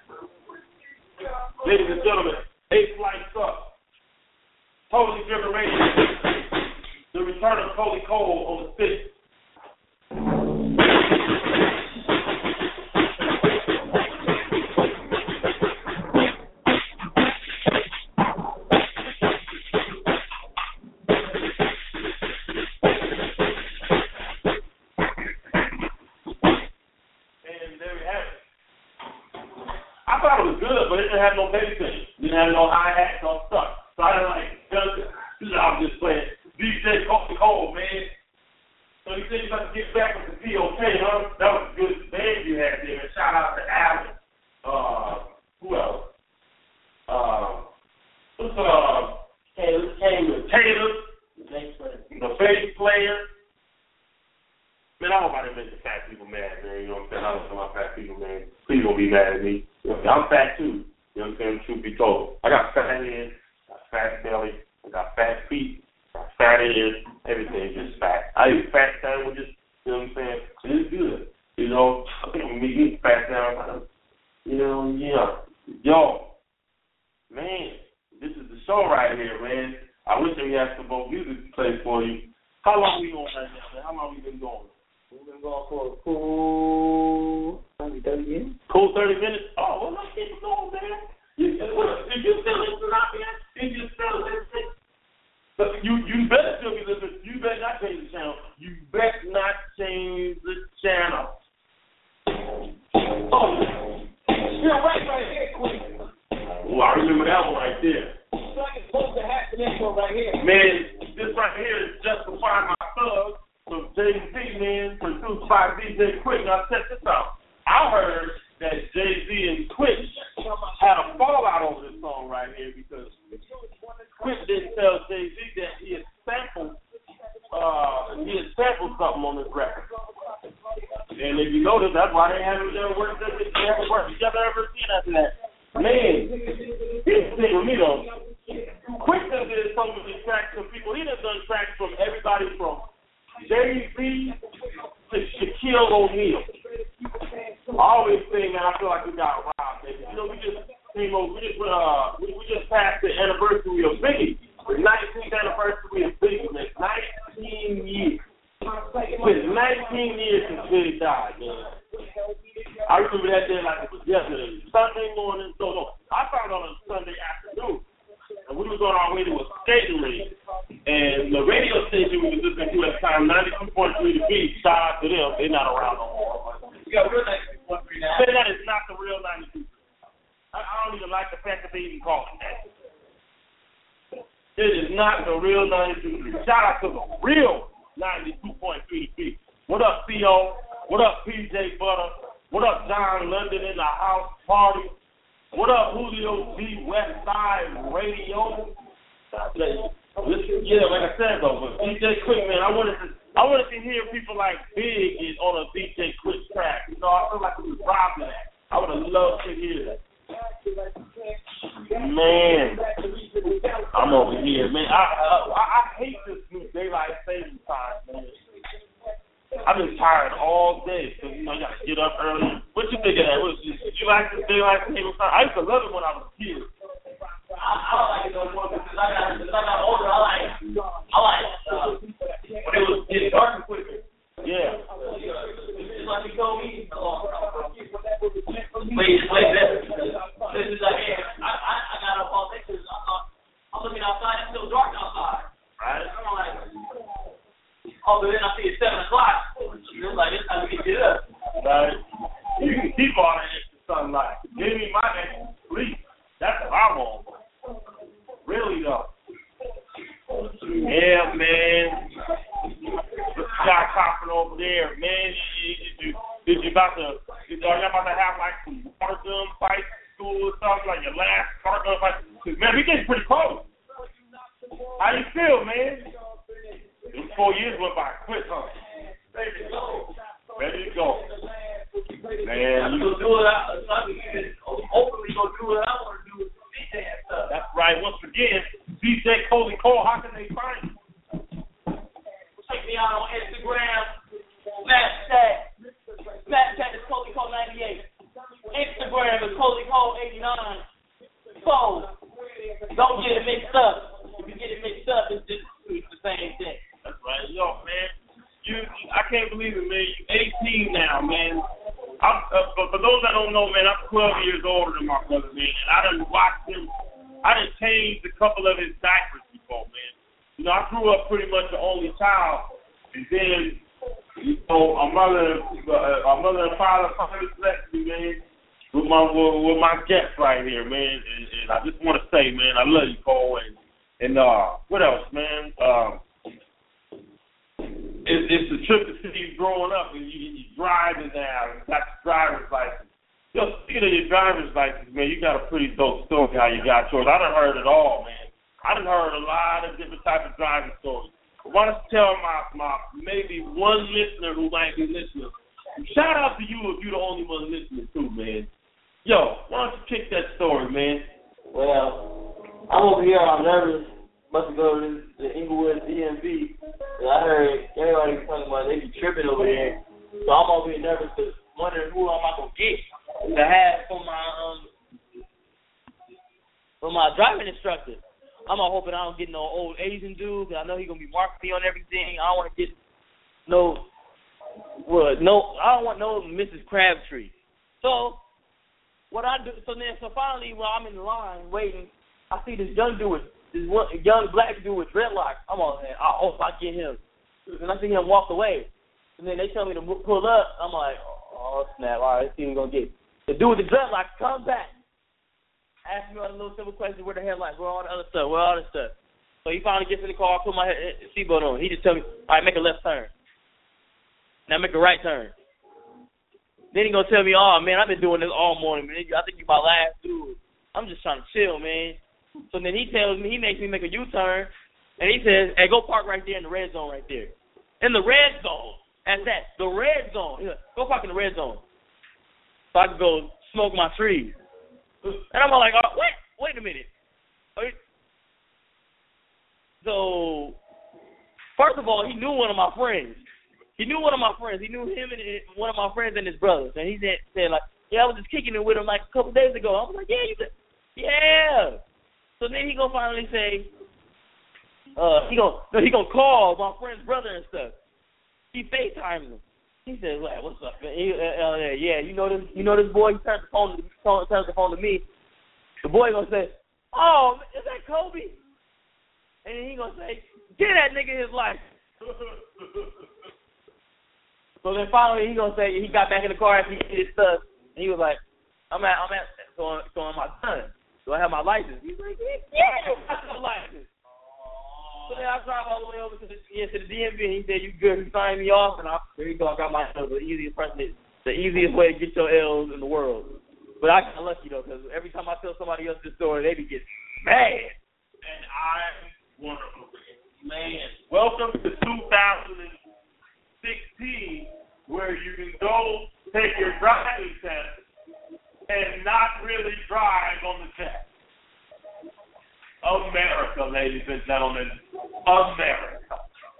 Ladies and gentlemen, eight flights up. Totally Driven Radio. The return of Coley Cole on the sixth thought it was good, but it didn't have no bass in it. Didn't have no hi-hats, no stuff. So I didn't like, you know, I'm just playing. D J Cold Cold, man. So you said you got to get back with the P O K, huh? That was a good band you had there. And shout out to Alan. Uh, who else? Uh, what's uh, Taylor, Taylor, Taylor, the bass player. Man, I hope I didn't make the fat people mad, man. You know what I'm saying? I don't know my fat people, man. Please don't be mad at me. I'm fat too. You know what I'm saying? Truth be told, I got fat head, got fat belly, I got fat feet, got fat ears. Everything just fat. I eat fat sandwiches. You know what I'm saying? It's good. You know, me eat fat sandwiches. You know, yeah. Yo, man, this is the show right here, man. I wish we had some more music to play for you. How long we going right now, man? How long we been going? We've been going for a cool thirty minutes. Cool thirty minutes? Oh, well, let's keep it going, man. You, if you still listening out there, if you still listening, but you, you better still be listening. You better not change the channel. You better not change the channel. Oh, you're right right here, Queen. Oh, I remember that one right there. So I can post the hat to this one right here. Man, this right here is Justify My Thug. From Jay-Z, man, produced by D J Quick. Now, check this out. I heard that Jay-Z and Quick had a fallout over this song right here because Quick didn't tell Jay-Z that he had sampled, uh, he had sampled something on this record. And if you notice, that's why they haven't ever worked together, they haven't worked together ever since after that. Man, here's the thing with me, though. Quick done did so many tracks from people. He done done tracks from everybody from Jay-Z to Shaquille O'Neal. I always say, man, I feel like we got robbed, baby. You know, we just came over, we just uh, we, we just passed the anniversary of Biggie, the nineteenth anniversary of Biggie, man. nineteen years. It's nineteen years since Biggie died, man. I remember that day like it was yesterday. Sunday morning, so no, I found out on Sunday afternoon. And we was on our way to a skating rink. And the radio station we was listening to at the time, ninety-two point three The Beat, shout out to them. They're not around no more. Yeah, real ninety-two point three now. Say that is not the real ninety-two. I, I don't even like the fact that they even call it that. It is not the real ninety-two. Shout out to the real ninety-two point three The Beat. What up, C O? What up, P J Butter? What up, John London in the house party? What up, Julio G West Side Radio? Listen, yeah, like I said though, but D J Quick, man, I wanted to, I wanted to hear people like Big is on a D J Quick track. You know, I feel like we was robbing that. I would have loved to hear that. Man, I'm over here, man. I I, I hate this new daylight saving time, man. I've been tired all day because, you know, you got to get up early. What you think of that? What, did you like this daylight saving time? I used to love it when I was a kid. I, I don't like it no more because I got, because I got older. I like, I like uh, when it was getting dark and quicker. Yeah. It's like you told me. Wait, wait, this is like, I, I, I got up all day because I'm looking outside. It's still dark outside. Right. I'm like, oh, but then I see it's seven o'clock. It's like, it's time to get up. Right. You can keep all that extra sunlight. Give me my extra sleep. That's what I want. Really, though. Yeah, man. The guy coughing over there, man. Did you, did you about to, did y'all about to have like some water gun fight school or something, like your last water gun fight? Because, man, we getting pretty close. How you feel, man? These four years went by quick, huh? Ready to go. Ready to go. Man, you do it out. Hopefully, go do what I want to do with D J and stuff. That's right. Once again, D J Coley Cole, how can they find you? Check me out on Instagram, Snapchat. Snapchat is Coley Cole ninety-eight. Instagram is Coley Cole eighty-nine. So, don't get it mixed up. If you get it mixed up, it's just it's the same thing. That's right. Yo, man. You, I can't believe it, man. You're eighteen now, man. I'm, uh, but for those that don't know, man, I'm twelve years older than my brother, man. And I done watched him. I done changed a couple of his diapers before, man. You know, I grew up pretty much the only child. And then, you know, our mother, uh, our mother and father finally blessed me, man. with my with, with my guest right here, man. And, and I just want to say, man, I love you, Cole. And, and uh, what else, man? Um, it, it's a trip to see you growing up, and you, you're driving now. You got your driver's license. Yo, speaking of your driver's license, man, you got a pretty dope story how you got yours. I done heard it all, man. I done heard a lot of different types of driving stories. I want to tell my, my maybe one listener who might be listening. Shout out to you if you're the only one listening too, man. Yo, why don't you kick that story, man? Well, I'm over here. I'm nervous. Must go to the Inglewood D M V. I heard everybody talking about they be tripping over there. So I'm over here nervous because wondering who am I gonna get to have for my um for my driving instructor. I'm all hoping I don't get no old Asian dude, because I know he's going to be marking me on everything. I don't want to get no, well, no, I don't want no Missus Crabtree. So, what I do, so then, so finally, while I'm in the line waiting, I see this young dude, this one, young black dude with dreadlocks. I'm all, man, I hope I get him. And I see him walk away. And then they tell me to pull up. I'm like, oh, snap, all right, let's see what we're going to get. The dude with the dreadlocks comes back. Ask me all the little simple questions, where the headlights, where all the other stuff, where all this stuff. So he finally gets in the car, put my seatbelt on. He just tell me, all right, make a left turn. Now make a right turn. Then he gonna tell me, oh man, I've been doing this all morning, man. I think you my last dude. I'm just trying to chill, man. So then he tells me, he makes me make a U-turn, and he says, hey, go park right there in the red zone right there. In the red zone. At that, the red zone. Yeah, go park in the red zone. So I can go smoke my trees. And I'm like, oh, wait, wait a minute. So, first of all, he knew one of my friends. He knew one of my friends. He knew him and one of my friends and his brothers. And he said, said like, yeah, I was just kicking it with him like a couple days ago. I was like, yeah, you said, yeah. So then he gonna finally say, uh, he gonna, no, he gonna call my friend's brother and stuff. He FaceTimed him. He says, like, what's up, man? He, uh, uh, yeah, you know this, you know this boy. He turns the phone, to, turns the phone to me. The boy gonna say, oh, is that Kobe? And then he gonna say, get that nigga his life. So then finally he gonna say, he got back in the car after he did his stuff, and he was like, I'm at, I'm at, so, so I'm my son. Do I have my license? He's like, yeah, yeah, I got my license. So then I drive all the way over to the yeah, to the D M V, and he said, you good, he signed me off, and I, there you go, I got my L's, the easiest person, the easiest way to get your L's in the world. But I got lucky, though, because every time I tell somebody else this story, they be getting mad. And I want to, man, welcome to two thousand sixteen, where you can go take your driving test and not really drive on the test. America, ladies and gentlemen, America.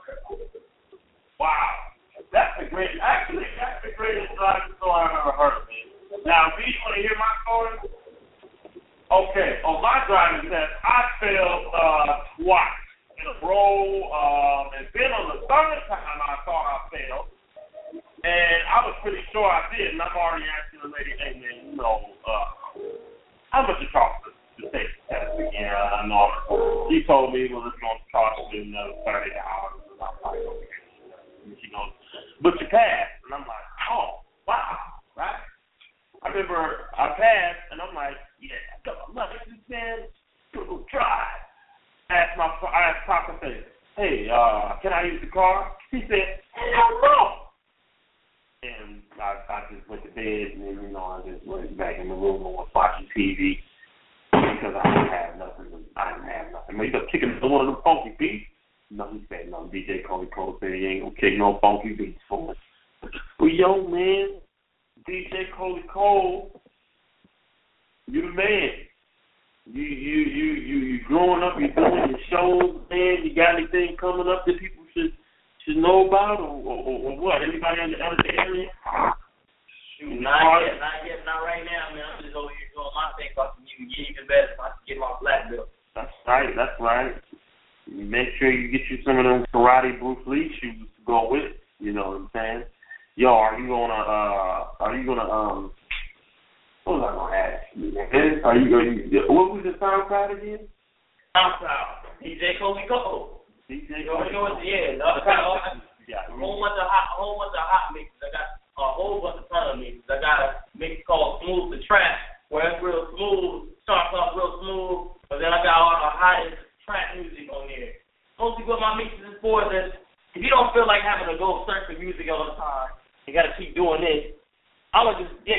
Wow, that's the greatest. Actually, that's the greatest driving story I've ever heard, man. Now, do you want to hear my story? Okay, on my driving test, I failed uh, twice in a row, um, and then on the third time I thought I failed, and I was pretty sure I did, and I'm already asking the lady, hey man, you know, uh, how much it cost to take the test again? I know. She told me, well, it's going to cost you another thirty dollars. I'm like, okay. And she goes, but you passed. And I'm like, oh, wow, right? I remember I passed, and I'm like, yeah, I got my license, man. Go drive. I asked my, I asked Papa, hey, uh, can I use the car? He said, hell no. And I, I just went to bed, and then, you know, I just went back in the room and was watching T V. Because I didn't have nothing. I didn't have nothing. I mean, you kicking one of them funky beats. No, he said no. D J Cody Cole said he ain't gonna kick no funky beats for us. Well, yo, man, D J Cody Cole, you the man. You you you you you growing up. You doing your shows, man. You got anything coming up that people should should know about, or, or, or what? Anybody in the other area? Shoot, not yet, not yet, not right now, man. I'm just over here doing my thing so I can get even better, so I can get my black belt. That's right, that's right. Make sure you get you some of them karate Bruce Lee shoes to go with it. You know what I'm saying? Yo, are you gonna, uh, are you gonna, um, what was I gonna ask you? Are you gonna, what was the SoundCloud again? SoundCloud. D J Cody Cole. D J Cody Cole. Yeah, no, yeah, a whole bunch of hot, a whole bunch of hot mixes. I got a whole bunch of ton of mixes. I got a mix called Smooth the Track.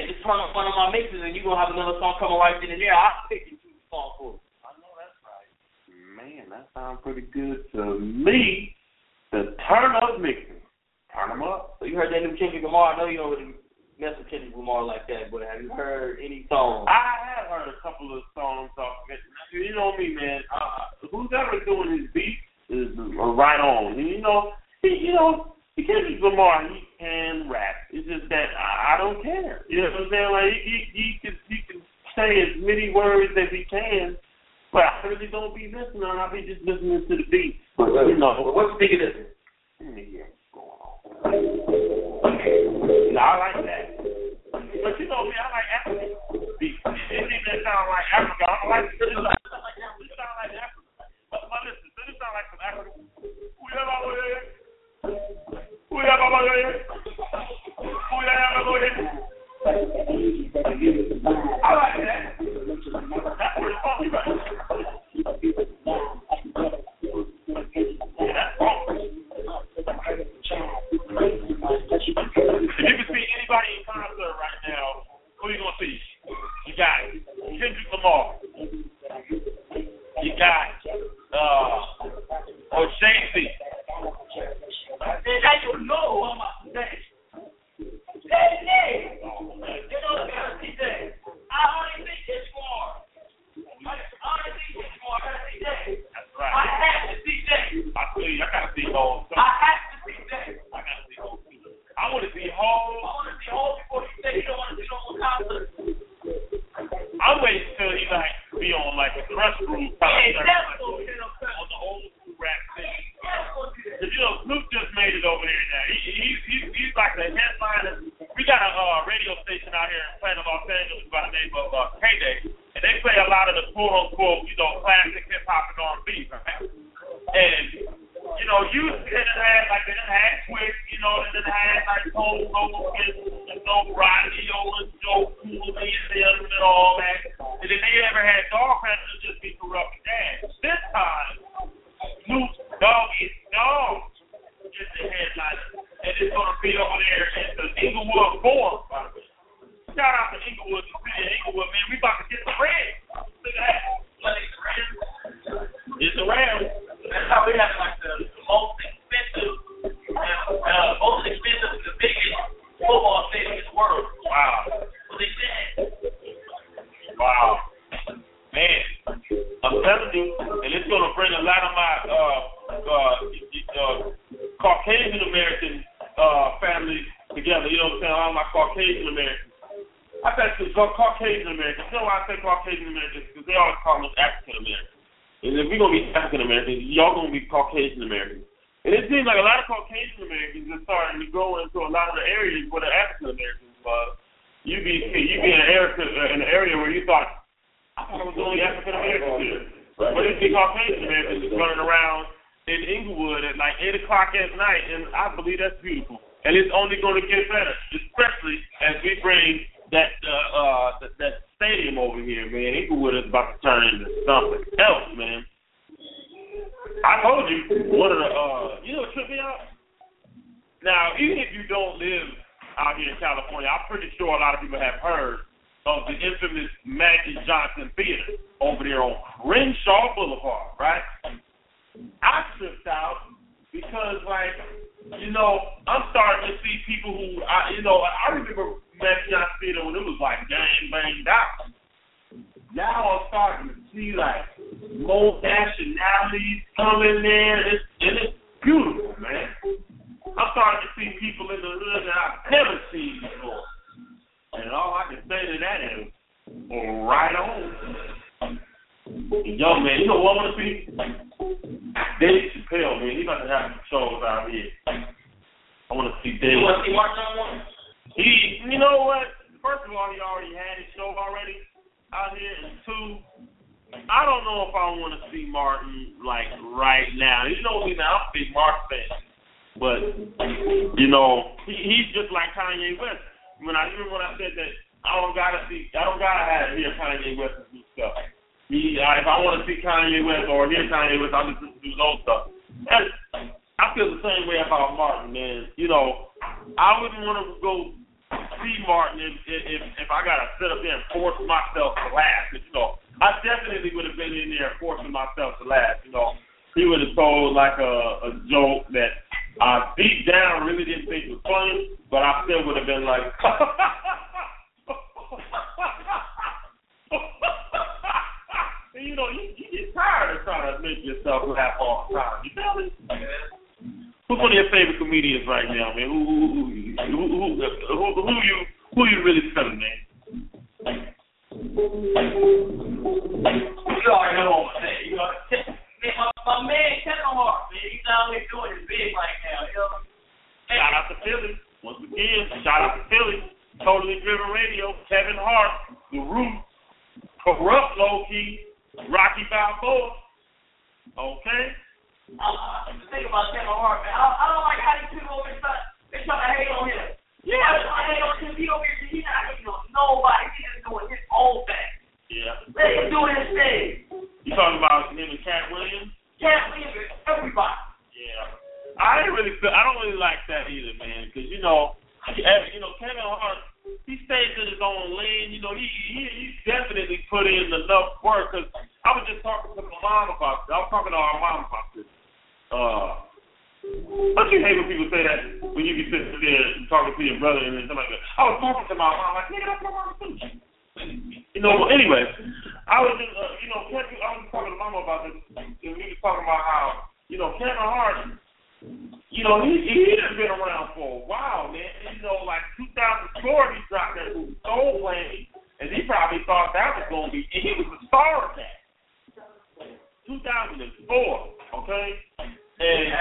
just turn on one of my mixes and you're going to have another song coming right in there. I'll pick and choose a song for you. I know that's right. Man, that sounds pretty good to me. The turn up mixes. Turn them up. So you heard that new Kendrick Lamar? I know you don't really mess with Kendrick Lamar like that, but have you heard any songs? I have heard a couple of songs off of it. You know me, man. Uh, who's ever doing his beats is right on. You know, he, you know, Kendrick Lamar, he can rap. It's just that I, I don't care. You know what I'm saying? Like he, he can he can say as many words as he can, but I really don't be listening. I be just listening to the beat. But you know, what's the big of this? Let me hear what's going on. Now, I like that. But you know me, I like African beats. Anything that sound like Africa, I don't like it. It sound like Africa. But, but listen, does it sound like some African? Who you have over here? Who you have over here? Who you have over here? I like that. That's where it's funky, right? Yeah, that's wrong. If you can see anybody in concert right now, who you gonna see? You got Kendrick Lamar. You got uh, or Jay-Z. Now you know who I'm about to say. Jay-Z. You know the guy C J. I only see Kendrick Lamar. I only see Kendrick Lamar. I gotta see Jay. That's right. I have to see Jay. I see. I gotta see Hov. I have to see Jay. I gotta see Hov. I want to see Hov. I want to see Hov before he say he don't want to see no more concerts. I'm waiting till he like be on like a Crush Groove concert, like, on the old school rap thing. Cause you know Snoop just made it over here now. He, he's he's he's like the headliner. We got a uh, radio station out here in Planet Los Angeles by the name of uh, K-Day, and they play a lot of the quote unquote you know classic hip hop and R and B, right? And you know you didn't have like they didn't have Twix, you know, they didn't have like Cold Hogan, you know, Rodney Owens, Joe Cool, and all that. And then they never had Dog Pound to just be corrupt and dance. This time, Snoop Doggy Dogg is the headliner, and it's gonna be over there at the Inglewood Forum, by the way. Shout out to Inglewood, the city of Inglewood, man. We about to get the red. Look at that. It's around. That's how we have like the, the most expensive, uh, uh, most expensive and the biggest football stadium in the world. Wow. What they said. Wow. Man, I'm telling you, and it's going to bring a lot of my uh, uh, uh, Caucasian American uh, families together. You know what I'm saying? All my Caucasian Americans. I said Caucasian Americans. You know why I say Caucasian Americans? Because they always call us African Americans. And if we're going to be African Americans, y'all going to be Caucasian Americans. And it seems like a lot of Caucasian Americans are starting to go into a lot of the areas where the African Americans was. You be you be in an area in an area where you thought I thought it was only African Americans here, but it's the Caucasian Americans running around in Inglewood at like eight o'clock at night, and I believe that's beautiful. And it's only going to get better, especially as we bring that uh, uh that, that stadium over here, man. Inglewood is about to turn into something else, man. I told you one of the uh you know what tripped me out? Now, even if you don't live out here in California, I'm pretty sure a lot of people have heard of the infamous Magic Johnson Theater over there on Crenshaw Boulevard, right? I tripped out because, like, you know, I'm starting to see people who, I, you know, I remember Magic Johnson Theater when it was like gang banged out. Now I'm starting to see like more nationalities coming there, and it's, and it's beautiful, man. I'm starting to see people in the hood that I've never seen before. And all I can say to that is, right on. Yo, man, you know what I want to see? Dave Chappelle, man. He about to have some shows out here. I want to see Dave. You want to see Martin on one? He, you know what? First of all, he already had his show already out here. And two, I don't know if I want to see Martin, like, right now. You know me now, I'm a big Martin fan. But, you know, he, he's just like Kanye West. When I remember when I said that I don't gotta see, I don't gotta have hear Kanye West do stuff. He, uh, if I want to see Kanye West or hear Kanye West, I'll just do those stuff. And I feel the same way about Martin, man. You know, I wouldn't want to go see, Martin, if, if if I gotta sit up there and force myself to laugh, you know, I definitely would have been in there forcing myself to laugh. You know, he would have told like a, a joke that I deep down really didn't think was funny, but I still would have been like, and, you know, you, you get tired of trying to make yourself laugh all the time. You feel me? Who's one of your favorite comedians right now, man? Who who who who, who, who, who you who you really feeling, man? You already know what I'm saying. You know, my, my man Kevin Hart, man, he's out here doing his big right now. You know. Shout out to Philly once again. Shout out to Philly. Totally Driven Radio. Kevin Hart, The Roots, Corrupt Low Key, Rocky Balboa. Okay. Uh, the thing about Kevin Hart, man, I, I don't like how these people over there they try to hate on him. Yeah, I try to hate on him. He over here, he's not hating on nobody. He's just doing his own thing. Yeah. Let him do his thing. You talking about him and Cat Williams? Cat Williams, everybody. Yeah. I ain't really feel, I don't really like that either, man, because, you know, you know, Kevin Hart, he stays in his own lane. You know, he he, he definitely put in enough work, because I was just talking to my mom about this. I was talking to our mom about this. Uh, don't you hate when people say that when you be sitting there and talking to your brother and then somebody goes, I was talking to my mom, like, nigga, that's my mom too. You know, well, anyway, I was just, uh, you know, Kevin, I was talking to Mama about this, and we were talking about how, you know, Kevin Hart, you know, he he has been around for a while, man. And, you know, like two thousand four, he dropped that movie Soul Plane, and he probably thought that was going to be, and he was the star of that. two thousand four, okay? And,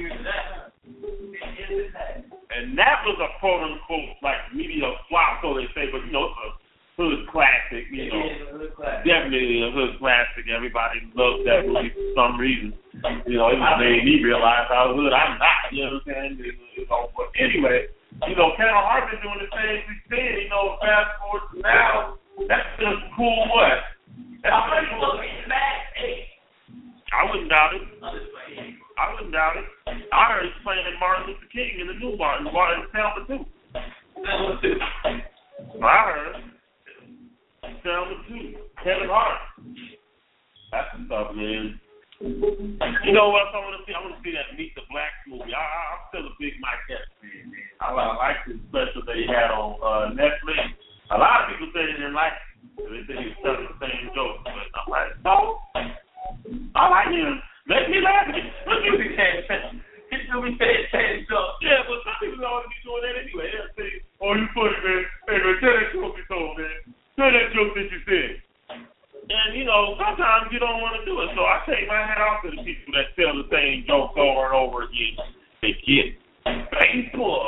and that was a quote unquote like media flop, so they say, but you know, it's a hood classic, you know. Definitely a hood classic. Everybody loves that movie for some reason. You know, it made me realize how hood I'm not, you know what I'm saying? You know, but anyway, you know, Kevin Hart been doing the same thing, you know, fast forward to now, that's just cool what? That's cool. I wouldn't doubt it. I wouldn't doubt it. I heard he's playing Martin Luther King in the new Martin, Martin Selma too. Selma too. I heard. Selma too. Kevin Hart. That's the stuff, man. You know what else I want to see? I want to see that Meet the Blacks movie. I, I, I'm still a big Mike Epps fan, man. I, I like the special that he had on uh, Netflix. A lot of people say they didn't like it. They think he was telling the same jokes. But I'm like, no. I like him. Make me laugh. Look at me saying he still be saying saying stuff. Yeah, but some people always be doing that anyway. They'll say, oh, you funny, man. Hey, man, tell that joke you told, man. Tell that joke that you said. And, you know, sometimes you don't want to do it. So I take my hat off to the people that tell the same jokes over and over again. They get baseball.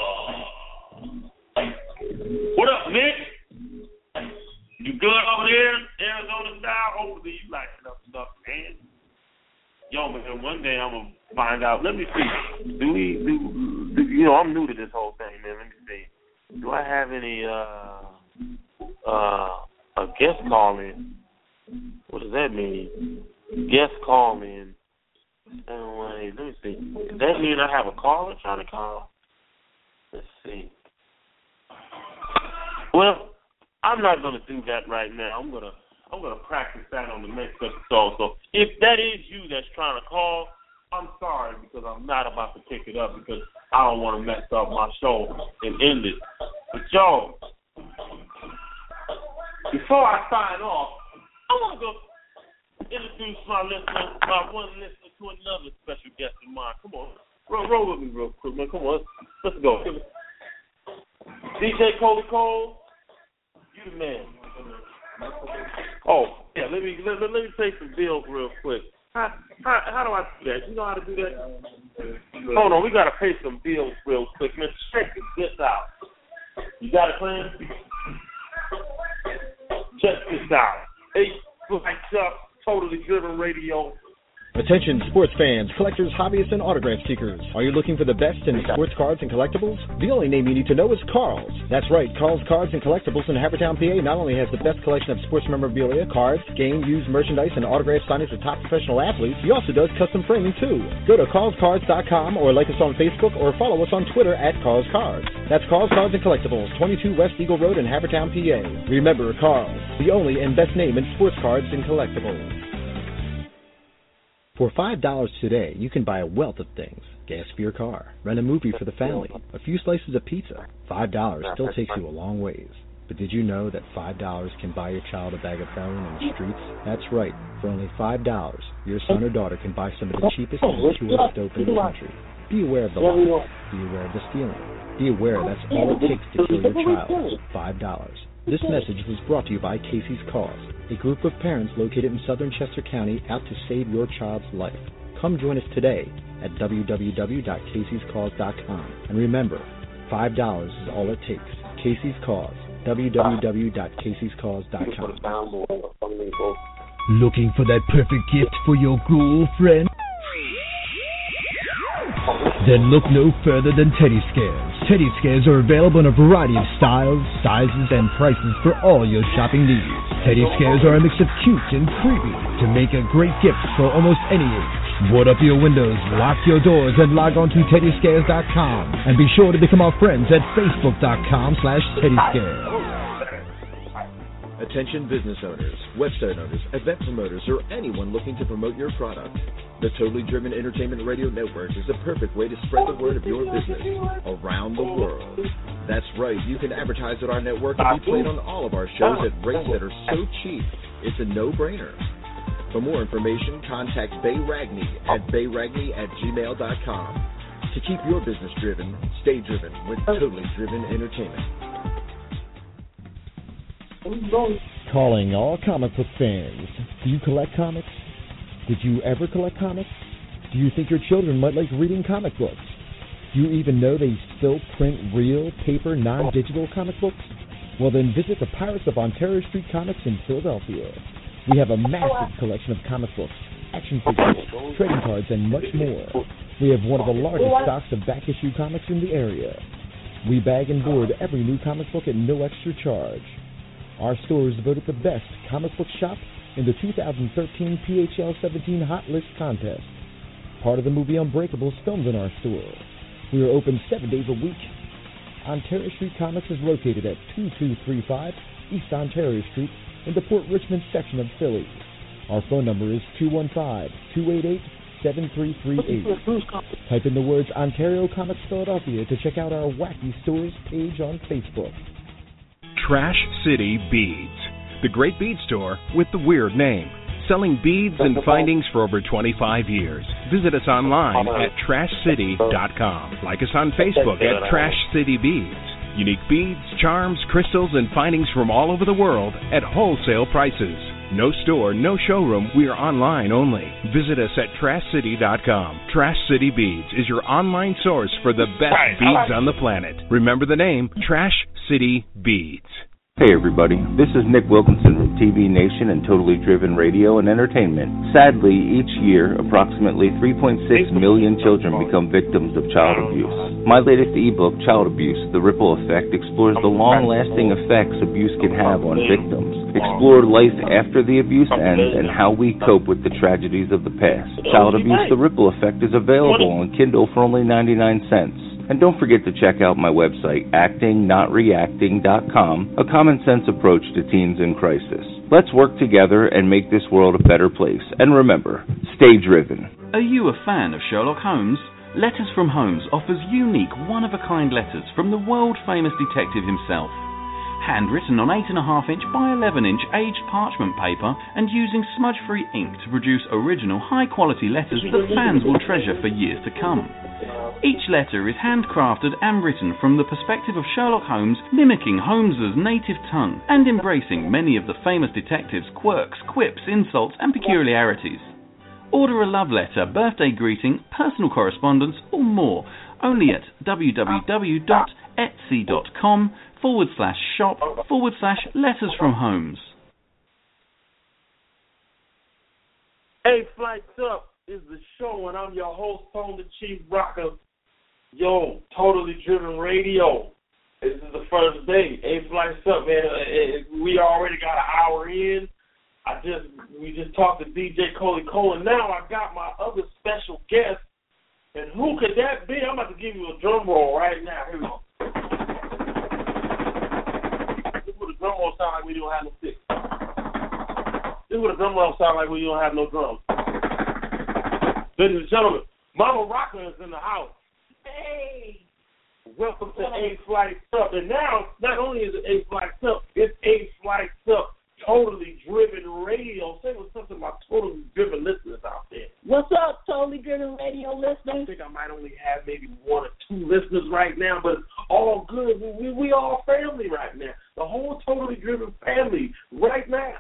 What up, Nick? You good over there, Arizona style? Hopefully you like enough stuff, man. Yo, man, one day I'm going to find out. Let me see. Do we, do, do, you know, I'm new to this whole thing, man. Let me see. Do I have any, uh, uh, a guest call in? What does that mean? Guest call in. Anyway, let me see. Does that mean I have a caller trying to call? Let's see. Well, I'm not going to do that right now. I'm going to I'm going to practice that on the next episode. So if that is you that's trying to call, I'm sorry because I'm not about to pick it up because I don't want to mess up my show and end it. But, yo, before I sign off, I want to go introduce my listener, my one listener to another special guest of mine. Come on. Roll, roll with me real quick, man. Come on. Let's, let's go. D J Coley Cole, you the man. Oh, yeah, let me let, let me say some bills real quick. How, how, how do I do that? You know how to do that? Hold on, we got to pay some bills real quick. Man, check this out. You got it, Clan? Check this out. Eight Flights Up, Totally Driven Radio. Attention sports fans, collectors, hobbyists, and autograph seekers. Are you looking for the best in sports cards and collectibles? The only name you need to know is Carl's. That's right, Carl's Cards and Collectibles in Havertown, P A not only has the best collection of sports memorabilia, cards, game, used merchandise, and autograph signings with top professional athletes, he also does custom framing too. Go to carls cards dot com or like us on Facebook or follow us on Twitter at Carl's Cards. That's Carl's Cards and Collectibles, twenty-two West Eagle Road in Havertown, P A. Remember, Carl's, the only and best name in sports cards and collectibles. For five dollars today, you can buy a wealth of things. Gas for your car, rent a movie for the family, a few slices of pizza. five dollars still takes you a long ways. But did you know that five dollars can buy your child a bag of heroin in the streets? That's right. For only five dollars, your son or daughter can buy some of the cheapest and purest dope in the country. Be aware of the lies. Be aware of the stealing. Be aware that's all it takes to kill your child. five dollars. This message was brought to you by Casey's Cause, a group of parents located in southern Chester County out to save your child's life. Come join us today at w w w dot caseys cause dot com. And remember, five dollars is all it takes. Casey's Cause, w w w dot caseys cause dot com. Looking for that perfect gift for your girlfriend? Then look no further than Teddy Scares. Teddy Scares are available in a variety of styles, sizes, and prices for all your shopping needs. Teddy Scares are a mix of cute and creepy to make a great gift for almost any age. Board up your windows, lock your doors, and log on to teddy scares dot com. And be sure to become our friends at facebook dot com slash teddy scares. Attention business owners, website owners, event promoters, or anyone looking to promote your product. The Totally Driven Entertainment Radio Network is the perfect way to spread the word of your business around the world. That's right, you can advertise at our network and be played on all of our shows at rates that are so cheap, it's a no-brainer. For more information, contact Bay Ragney at bay ragney at gmail dot com. To keep your business driven, stay driven with Totally Driven Entertainment. Calling all comic book fans. Do you collect comics? Did you ever collect comics? Do you think your children might like reading comic books? Do you even know they still print real, paper, non-digital comic books? Well, then visit the Pirates of Ontario Street Comics in Philadelphia. We have a massive collection of comic books, action figures, trading cards, and much more. We have one of the largest stocks of back-issue comics in the area. We bag and board every new comic book at no extra charge. Our store is voted the best comic book shop in the two thousand thirteen P H L seventeen Hot List contest. Part of the movie Unbreakable is filmed in our store. We are open seven days a week. Ontario Street Comics is located at two two three five East Ontario Street in the Port Richmond section of Philly. Our phone number is two one five, two eight eight, seven three three eight. Type in the words Ontario Comics Philadelphia to check out our Wacky Stores page on Facebook. Trash City Beads, the great bead store with the weird name. Selling beads and findings for over twenty-five years. Visit us online at trash city dot com. Like us on Facebook at Trash City Beads. Unique beads, charms, crystals, and findings from all over the world at wholesale prices. No store, no showroom. We are online only. Visit us at trash city dot com. Trash City Beads is your online source for the best beads on the planet. Remember the name, Trash City Beads. Hey everybody, this is Nick Wilkinson from T V Nation and Totally Driven Radio and Entertainment. Sadly, each year, approximately three point six million children become victims of child abuse. My latest ebook, Child Abuse, The Ripple Effect, explores the long-lasting effects abuse can have on victims. Explore life after the abuse ends and how we cope with the tragedies of the past. Child Abuse, The Ripple Effect is available on Kindle for only ninety-nine cents. And don't forget to check out my website, acting not reacting dot com, a common-sense approach to teens in crisis. Let's work together and make this world a better place. And remember, stay driven. Are you a fan of Sherlock Holmes? Letters from Holmes offers unique, one-of-a-kind letters from the world-famous detective himself. Handwritten on eight point five inch by eleven inch aged parchment paper and using smudge-free ink to produce original, high-quality letters that fans will treasure for years to come. Each letter is handcrafted and written from the perspective of Sherlock Holmes, mimicking Holmes's native tongue and embracing many of the famous detective's quirks, quips, insults, and peculiarities. Order a love letter, birthday greeting, personal correspondence, or more, only at www.etsy.com forward slash shop forward slash letters from Holmes. Hey, Flights Up. is the show, and I'm your host, Tone the Chief Rocker. Yo, Totally Driven Radio. This is the first day. Eight flights up, man. We already got an hour in. I just we just talked to D J Coley Cole, and now I got my other special guest. And who could that be? I'm about to give you a drum roll right now. Here we go. This is what a drum roll sound like when you don't have no sticks. This is what a drum roll sound like when you don't have no drums. Ladies and gentlemen, Mama Rocker is in the house. Hey. Welcome to Eight Flights Up. And now, not only is it Eight Flights Up, it's Eight Flights Up, Totally Driven Radio. Say what's up to my Totally Driven listeners out there. What's up, Totally Driven Radio listeners? I think I might only have maybe one or two listeners right now, but it's all good. We, we, we all family right now. The whole Totally Driven family right now.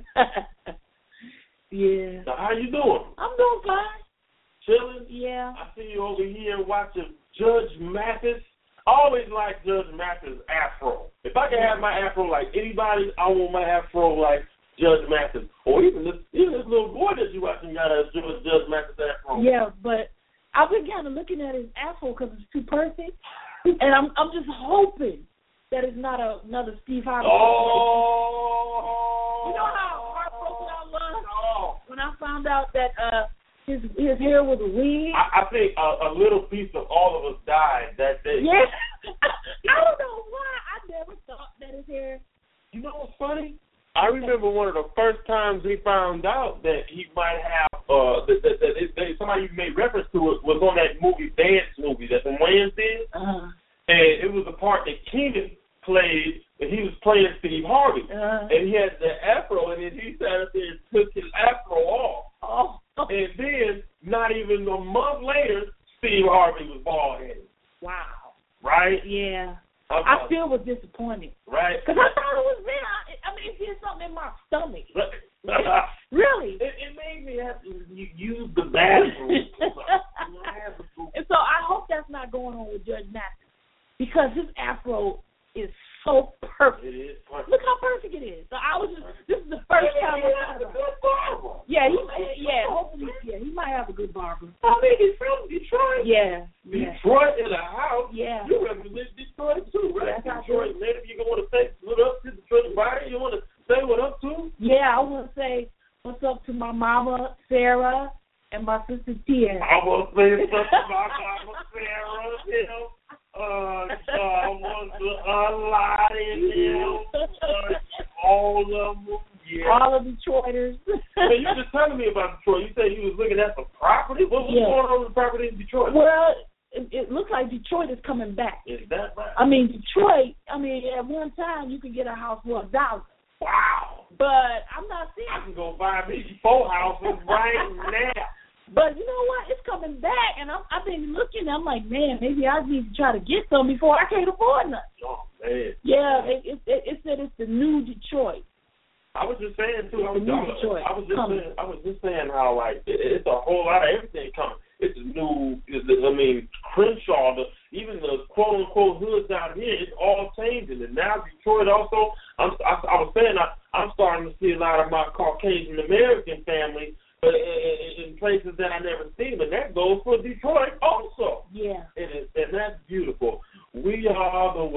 Yeah. So how you doing? I'm doing fine. Chilling? Yeah. I see you over here watching Judge Mathis. I always like Judge Mathis' afro. If I can have my afro like anybody, I want my afro like Judge Mathis. Or even this, even this little boy that you watching got a Judge Mathis afro. Yeah, but I've been kind of looking at his afro because it's too perfect, and I'm I'm just hoping that it's not a, another Steve Harvey. Oh. You know how heartbroken I was oh. when I found out that uh. His his hair was a wig. I, I think a, a little piece of all of us died that day. Yeah. I don't know why. I never thought that his hair. You know what's funny? I remember one of the first times he found out that he might have, uh, that, that, that, it, that somebody made reference to it was on that movie, Dance movie that the Wayans did. Uh-huh. And it was a part that Keenan played, and he was playing Steve Harvey. Uh-huh. And he had the afro, and then he sat up there and took his afro off. Oh. And then, not even a month later, Steve Harvey was bald-headed. Wow. Right? Yeah. Okay. I still was disappointed. Right? Because I thought it was real. I, I mean, it did something in my stomach. Really? It, it made me have to use the bathroom. And so I hope that's not going on with Judge Mathis. Because his afro is so perfect. It is perfect. Look how perfect it is. So I was just, this is the first time I had a good barber. Yeah, he yeah, hopefully yeah, he might have a good barber. I mean, he's from Detroit. Yeah. Detroit in the house. Yeah. You represent Detroit too, right? That's Detroit native. You want to say what up to Detroit body? You want to say what up to? Yeah, I want to say what's up to my mama Sarah and my sister Tia. I want to say what's up to my mama Sarah. You know. Uh, uh, was a lot in there. Uh, all of them. Yeah. All of Detroiters. Hey, you were just telling me about Detroit. You said you was looking at some property. What was yeah. going on with the property in Detroit? Well, it, it looks like Detroit is coming back. Is that right? I mean, Detroit, I mean, at one time you could get a house for a thousand. Wow. But I'm not saying. I can go buy maybe four houses right now. But you know what? It's coming back, and I'm, I've been looking. I'm like, man, maybe I need to try to get some before I can't afford nothing. Oh man. Yeah, it, it, it, it said it's the new Detroit. I was just saying too. I was, new I was, Detroit I was just coming. saying. I was just saying how like it, it's a whole lot of everything coming. It's a new. It's, I mean, Crenshaw, the, even the quote unquote hoods out here, it's all changing. And now Detroit also. I'm, I, I was saying I, I'm starting to see a lot of my Caucasian American family. But in, in places that I never seen, and that goes for Detroit also. Yeah. And, it, and that's beautiful. We are the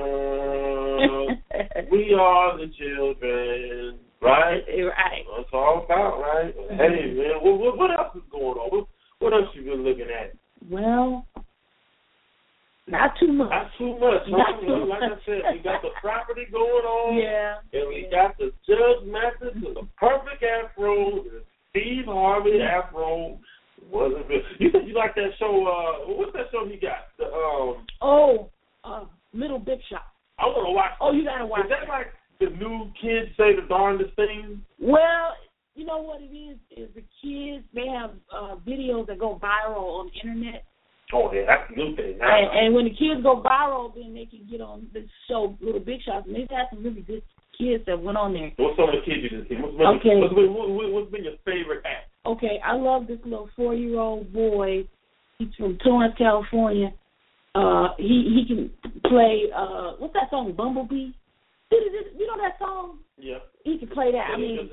world. We are the children. Right? Right. That's all about, right? Mm-hmm. Hey, man, what, what, what else is going on? What, what else you been looking at? Well, not too much. Not too much. Not Huh? too Like much. I said, we got the property going on. Yeah. And we got the Judge Mathis and the perfect afro, the Steve Harvey afro. Wasn't good. You said you like that show, uh, what's that show he got? The, um, oh, uh, Little Big Shot. I want to watch. Oh, you got to watch Is that like the new kids say the darndest things? Well, you know what it is, is the kids, they have uh, videos that go viral on the internet. Oh, yeah, that's a new thing. And, and when the kids go viral, then they can get on this show, Little Big Shots. And they've had some really good kids that went on there. What's some of the kids you just seen? What's been, okay. what's, been, what, what's been your favorite act? Okay, I love this little four-year-old boy. He's from Torrance, California. Uh, he he can play, uh, what's that song, Bumblebee? You know that song? Yeah. He can play that. I mean,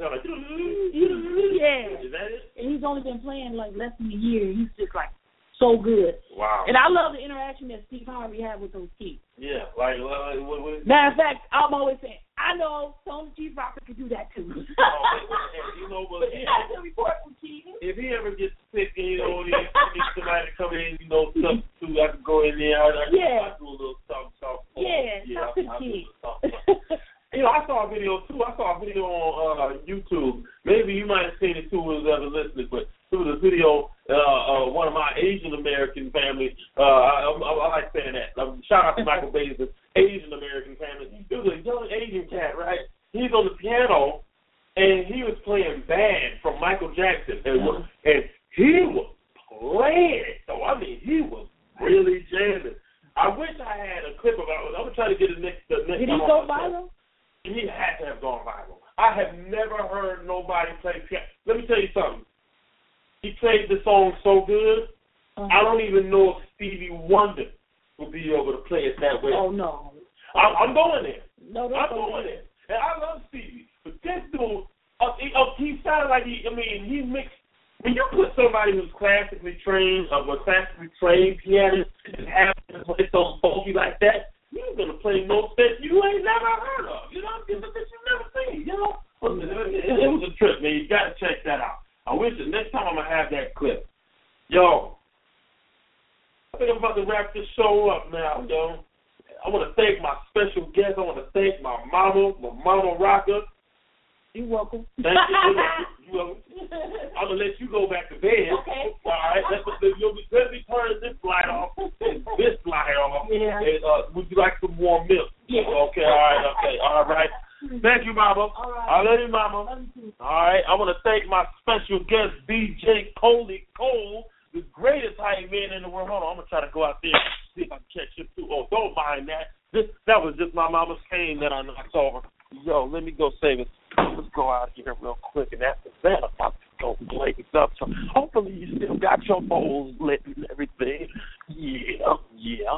yeah. Is that it? And he's only been playing like less than a year. He's just like so good. Wow. And I love the interaction that Steve Harvey had with those kids. Yeah, like, like what, what, matter of fact, I'm always saying, I know Tony Chief Rocker could do that too. oh, you know, but he yeah, has to report from cheating. if he ever gets sick and you know, he needs somebody to come in, you know, substitute, I can go in there. I, I, Yeah. I do a little something, something. Yeah, yeah, talk to I, I do a the little something. You know, I saw a video too. I saw a video on uh, YouTube. Maybe you might have seen it too, who's ever listening. But it was a video. Uh, uh, one of my Asian American family. Uh, I, I, I like saying that. Um, shout out to Michael Bays' Asian American family. It was a young Asian cat, right? He's on the piano, and he was playing "Bad" from Michael Jackson, and, was, and he was playing it. So I mean, he was really jamming. I wish I had a clip of it. I'm gonna try to get the next. The next Did he go viral? He had to have gone viral. I have never heard nobody play piano. Let me tell you something. He played the song so good, uh-huh. I don't even know if Stevie Wonder will be able to play it that way. Oh, no. I'm, I'm going there. No, I'm going there. And I love Stevie. But this dude, uh, he, uh, he sounded like he, I mean, he mixed. When you put somebody who's classically trained, of a classically trained pianist, and have to play so funky like that, you're going to play notes that you ain't never heard of. You know, that you've never seen, you know. It, it was a trip, man. You got to check that out. I wish the next time I'm going to have that clip. Yo, I think I'm about to wrap this show up now, yo. I want to thank my special guest. I want to thank my mama, my mama rocker. You're welcome. Thank you. You're welcome. I'm going to let you go back to bed. Okay. All right. Let's, you'll be, let me turn this light off and this light off. Yeah. And, uh, would you like some warm milk? Yeah. Okay. All right. Okay. All right. Thank you, Mama. All right. I love you, Mama. Love you. All right. I want to thank my special guest, D J Coley Cole, the greatest hype man in the world. Hold on. I'm going to try to go out there and see if I can catch him, too. Oh, don't mind that. This That was just my mama's cane that I knocked over. Yo, let me go save it. Let's go out here real quick, and after that, I'm about to go blaze up. So hopefully you still got your bowls lit and everything. Yeah, yeah.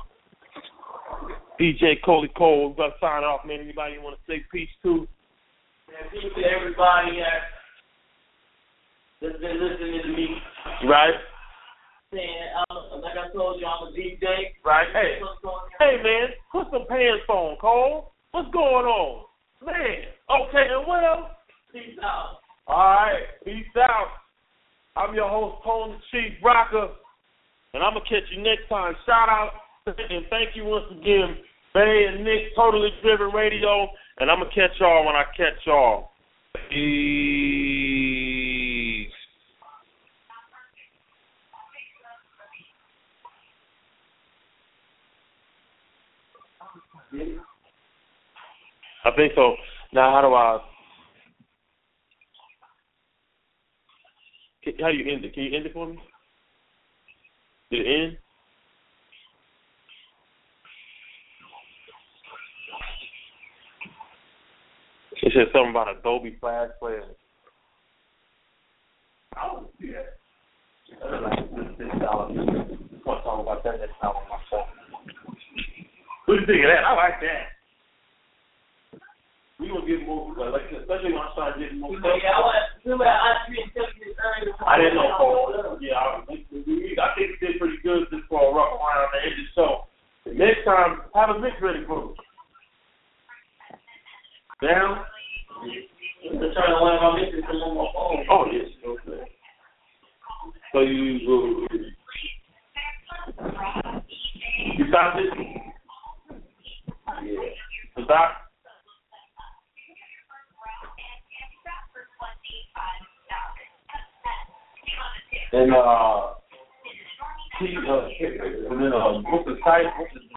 D J Coley Cole, we're going to sign off, man. Anybody you want to say peace to? And peace to everybody that's been listening to me. Right. Saying, uh, like I told you, I'm a D J. Right. Hey, hey, man, put some pants on, Cole. What's going on? Man, okay, and well, peace out. All right, peace out. I'm your host, Tony Chief Rocker, and I'm going to catch you next time. Shout out and thank you once again, Bay and Nick, Totally Driven Radio, and I'm going to catch y'all when I catch y'all. Peace. I think so. Now, how do I? How do you end it? Can you end it for me? Did it end? It said something about Adobe Flash Player. Oh, yeah. I don't want to talk about that. That's not on my phone. What do you think of that? I like that. We gonna get more, like especially when I start getting more. Yeah, I want to I didn't know. Yeah, I, I think we did pretty good just for a rough around the edges. So next time, have a mix ready for us. Down. I'm trying to learn my mixes on my phone. Oh yes. Okay. So you will. You got it. Yeah. Stop. And uh, he, uh, and then uh, what's the site? What's the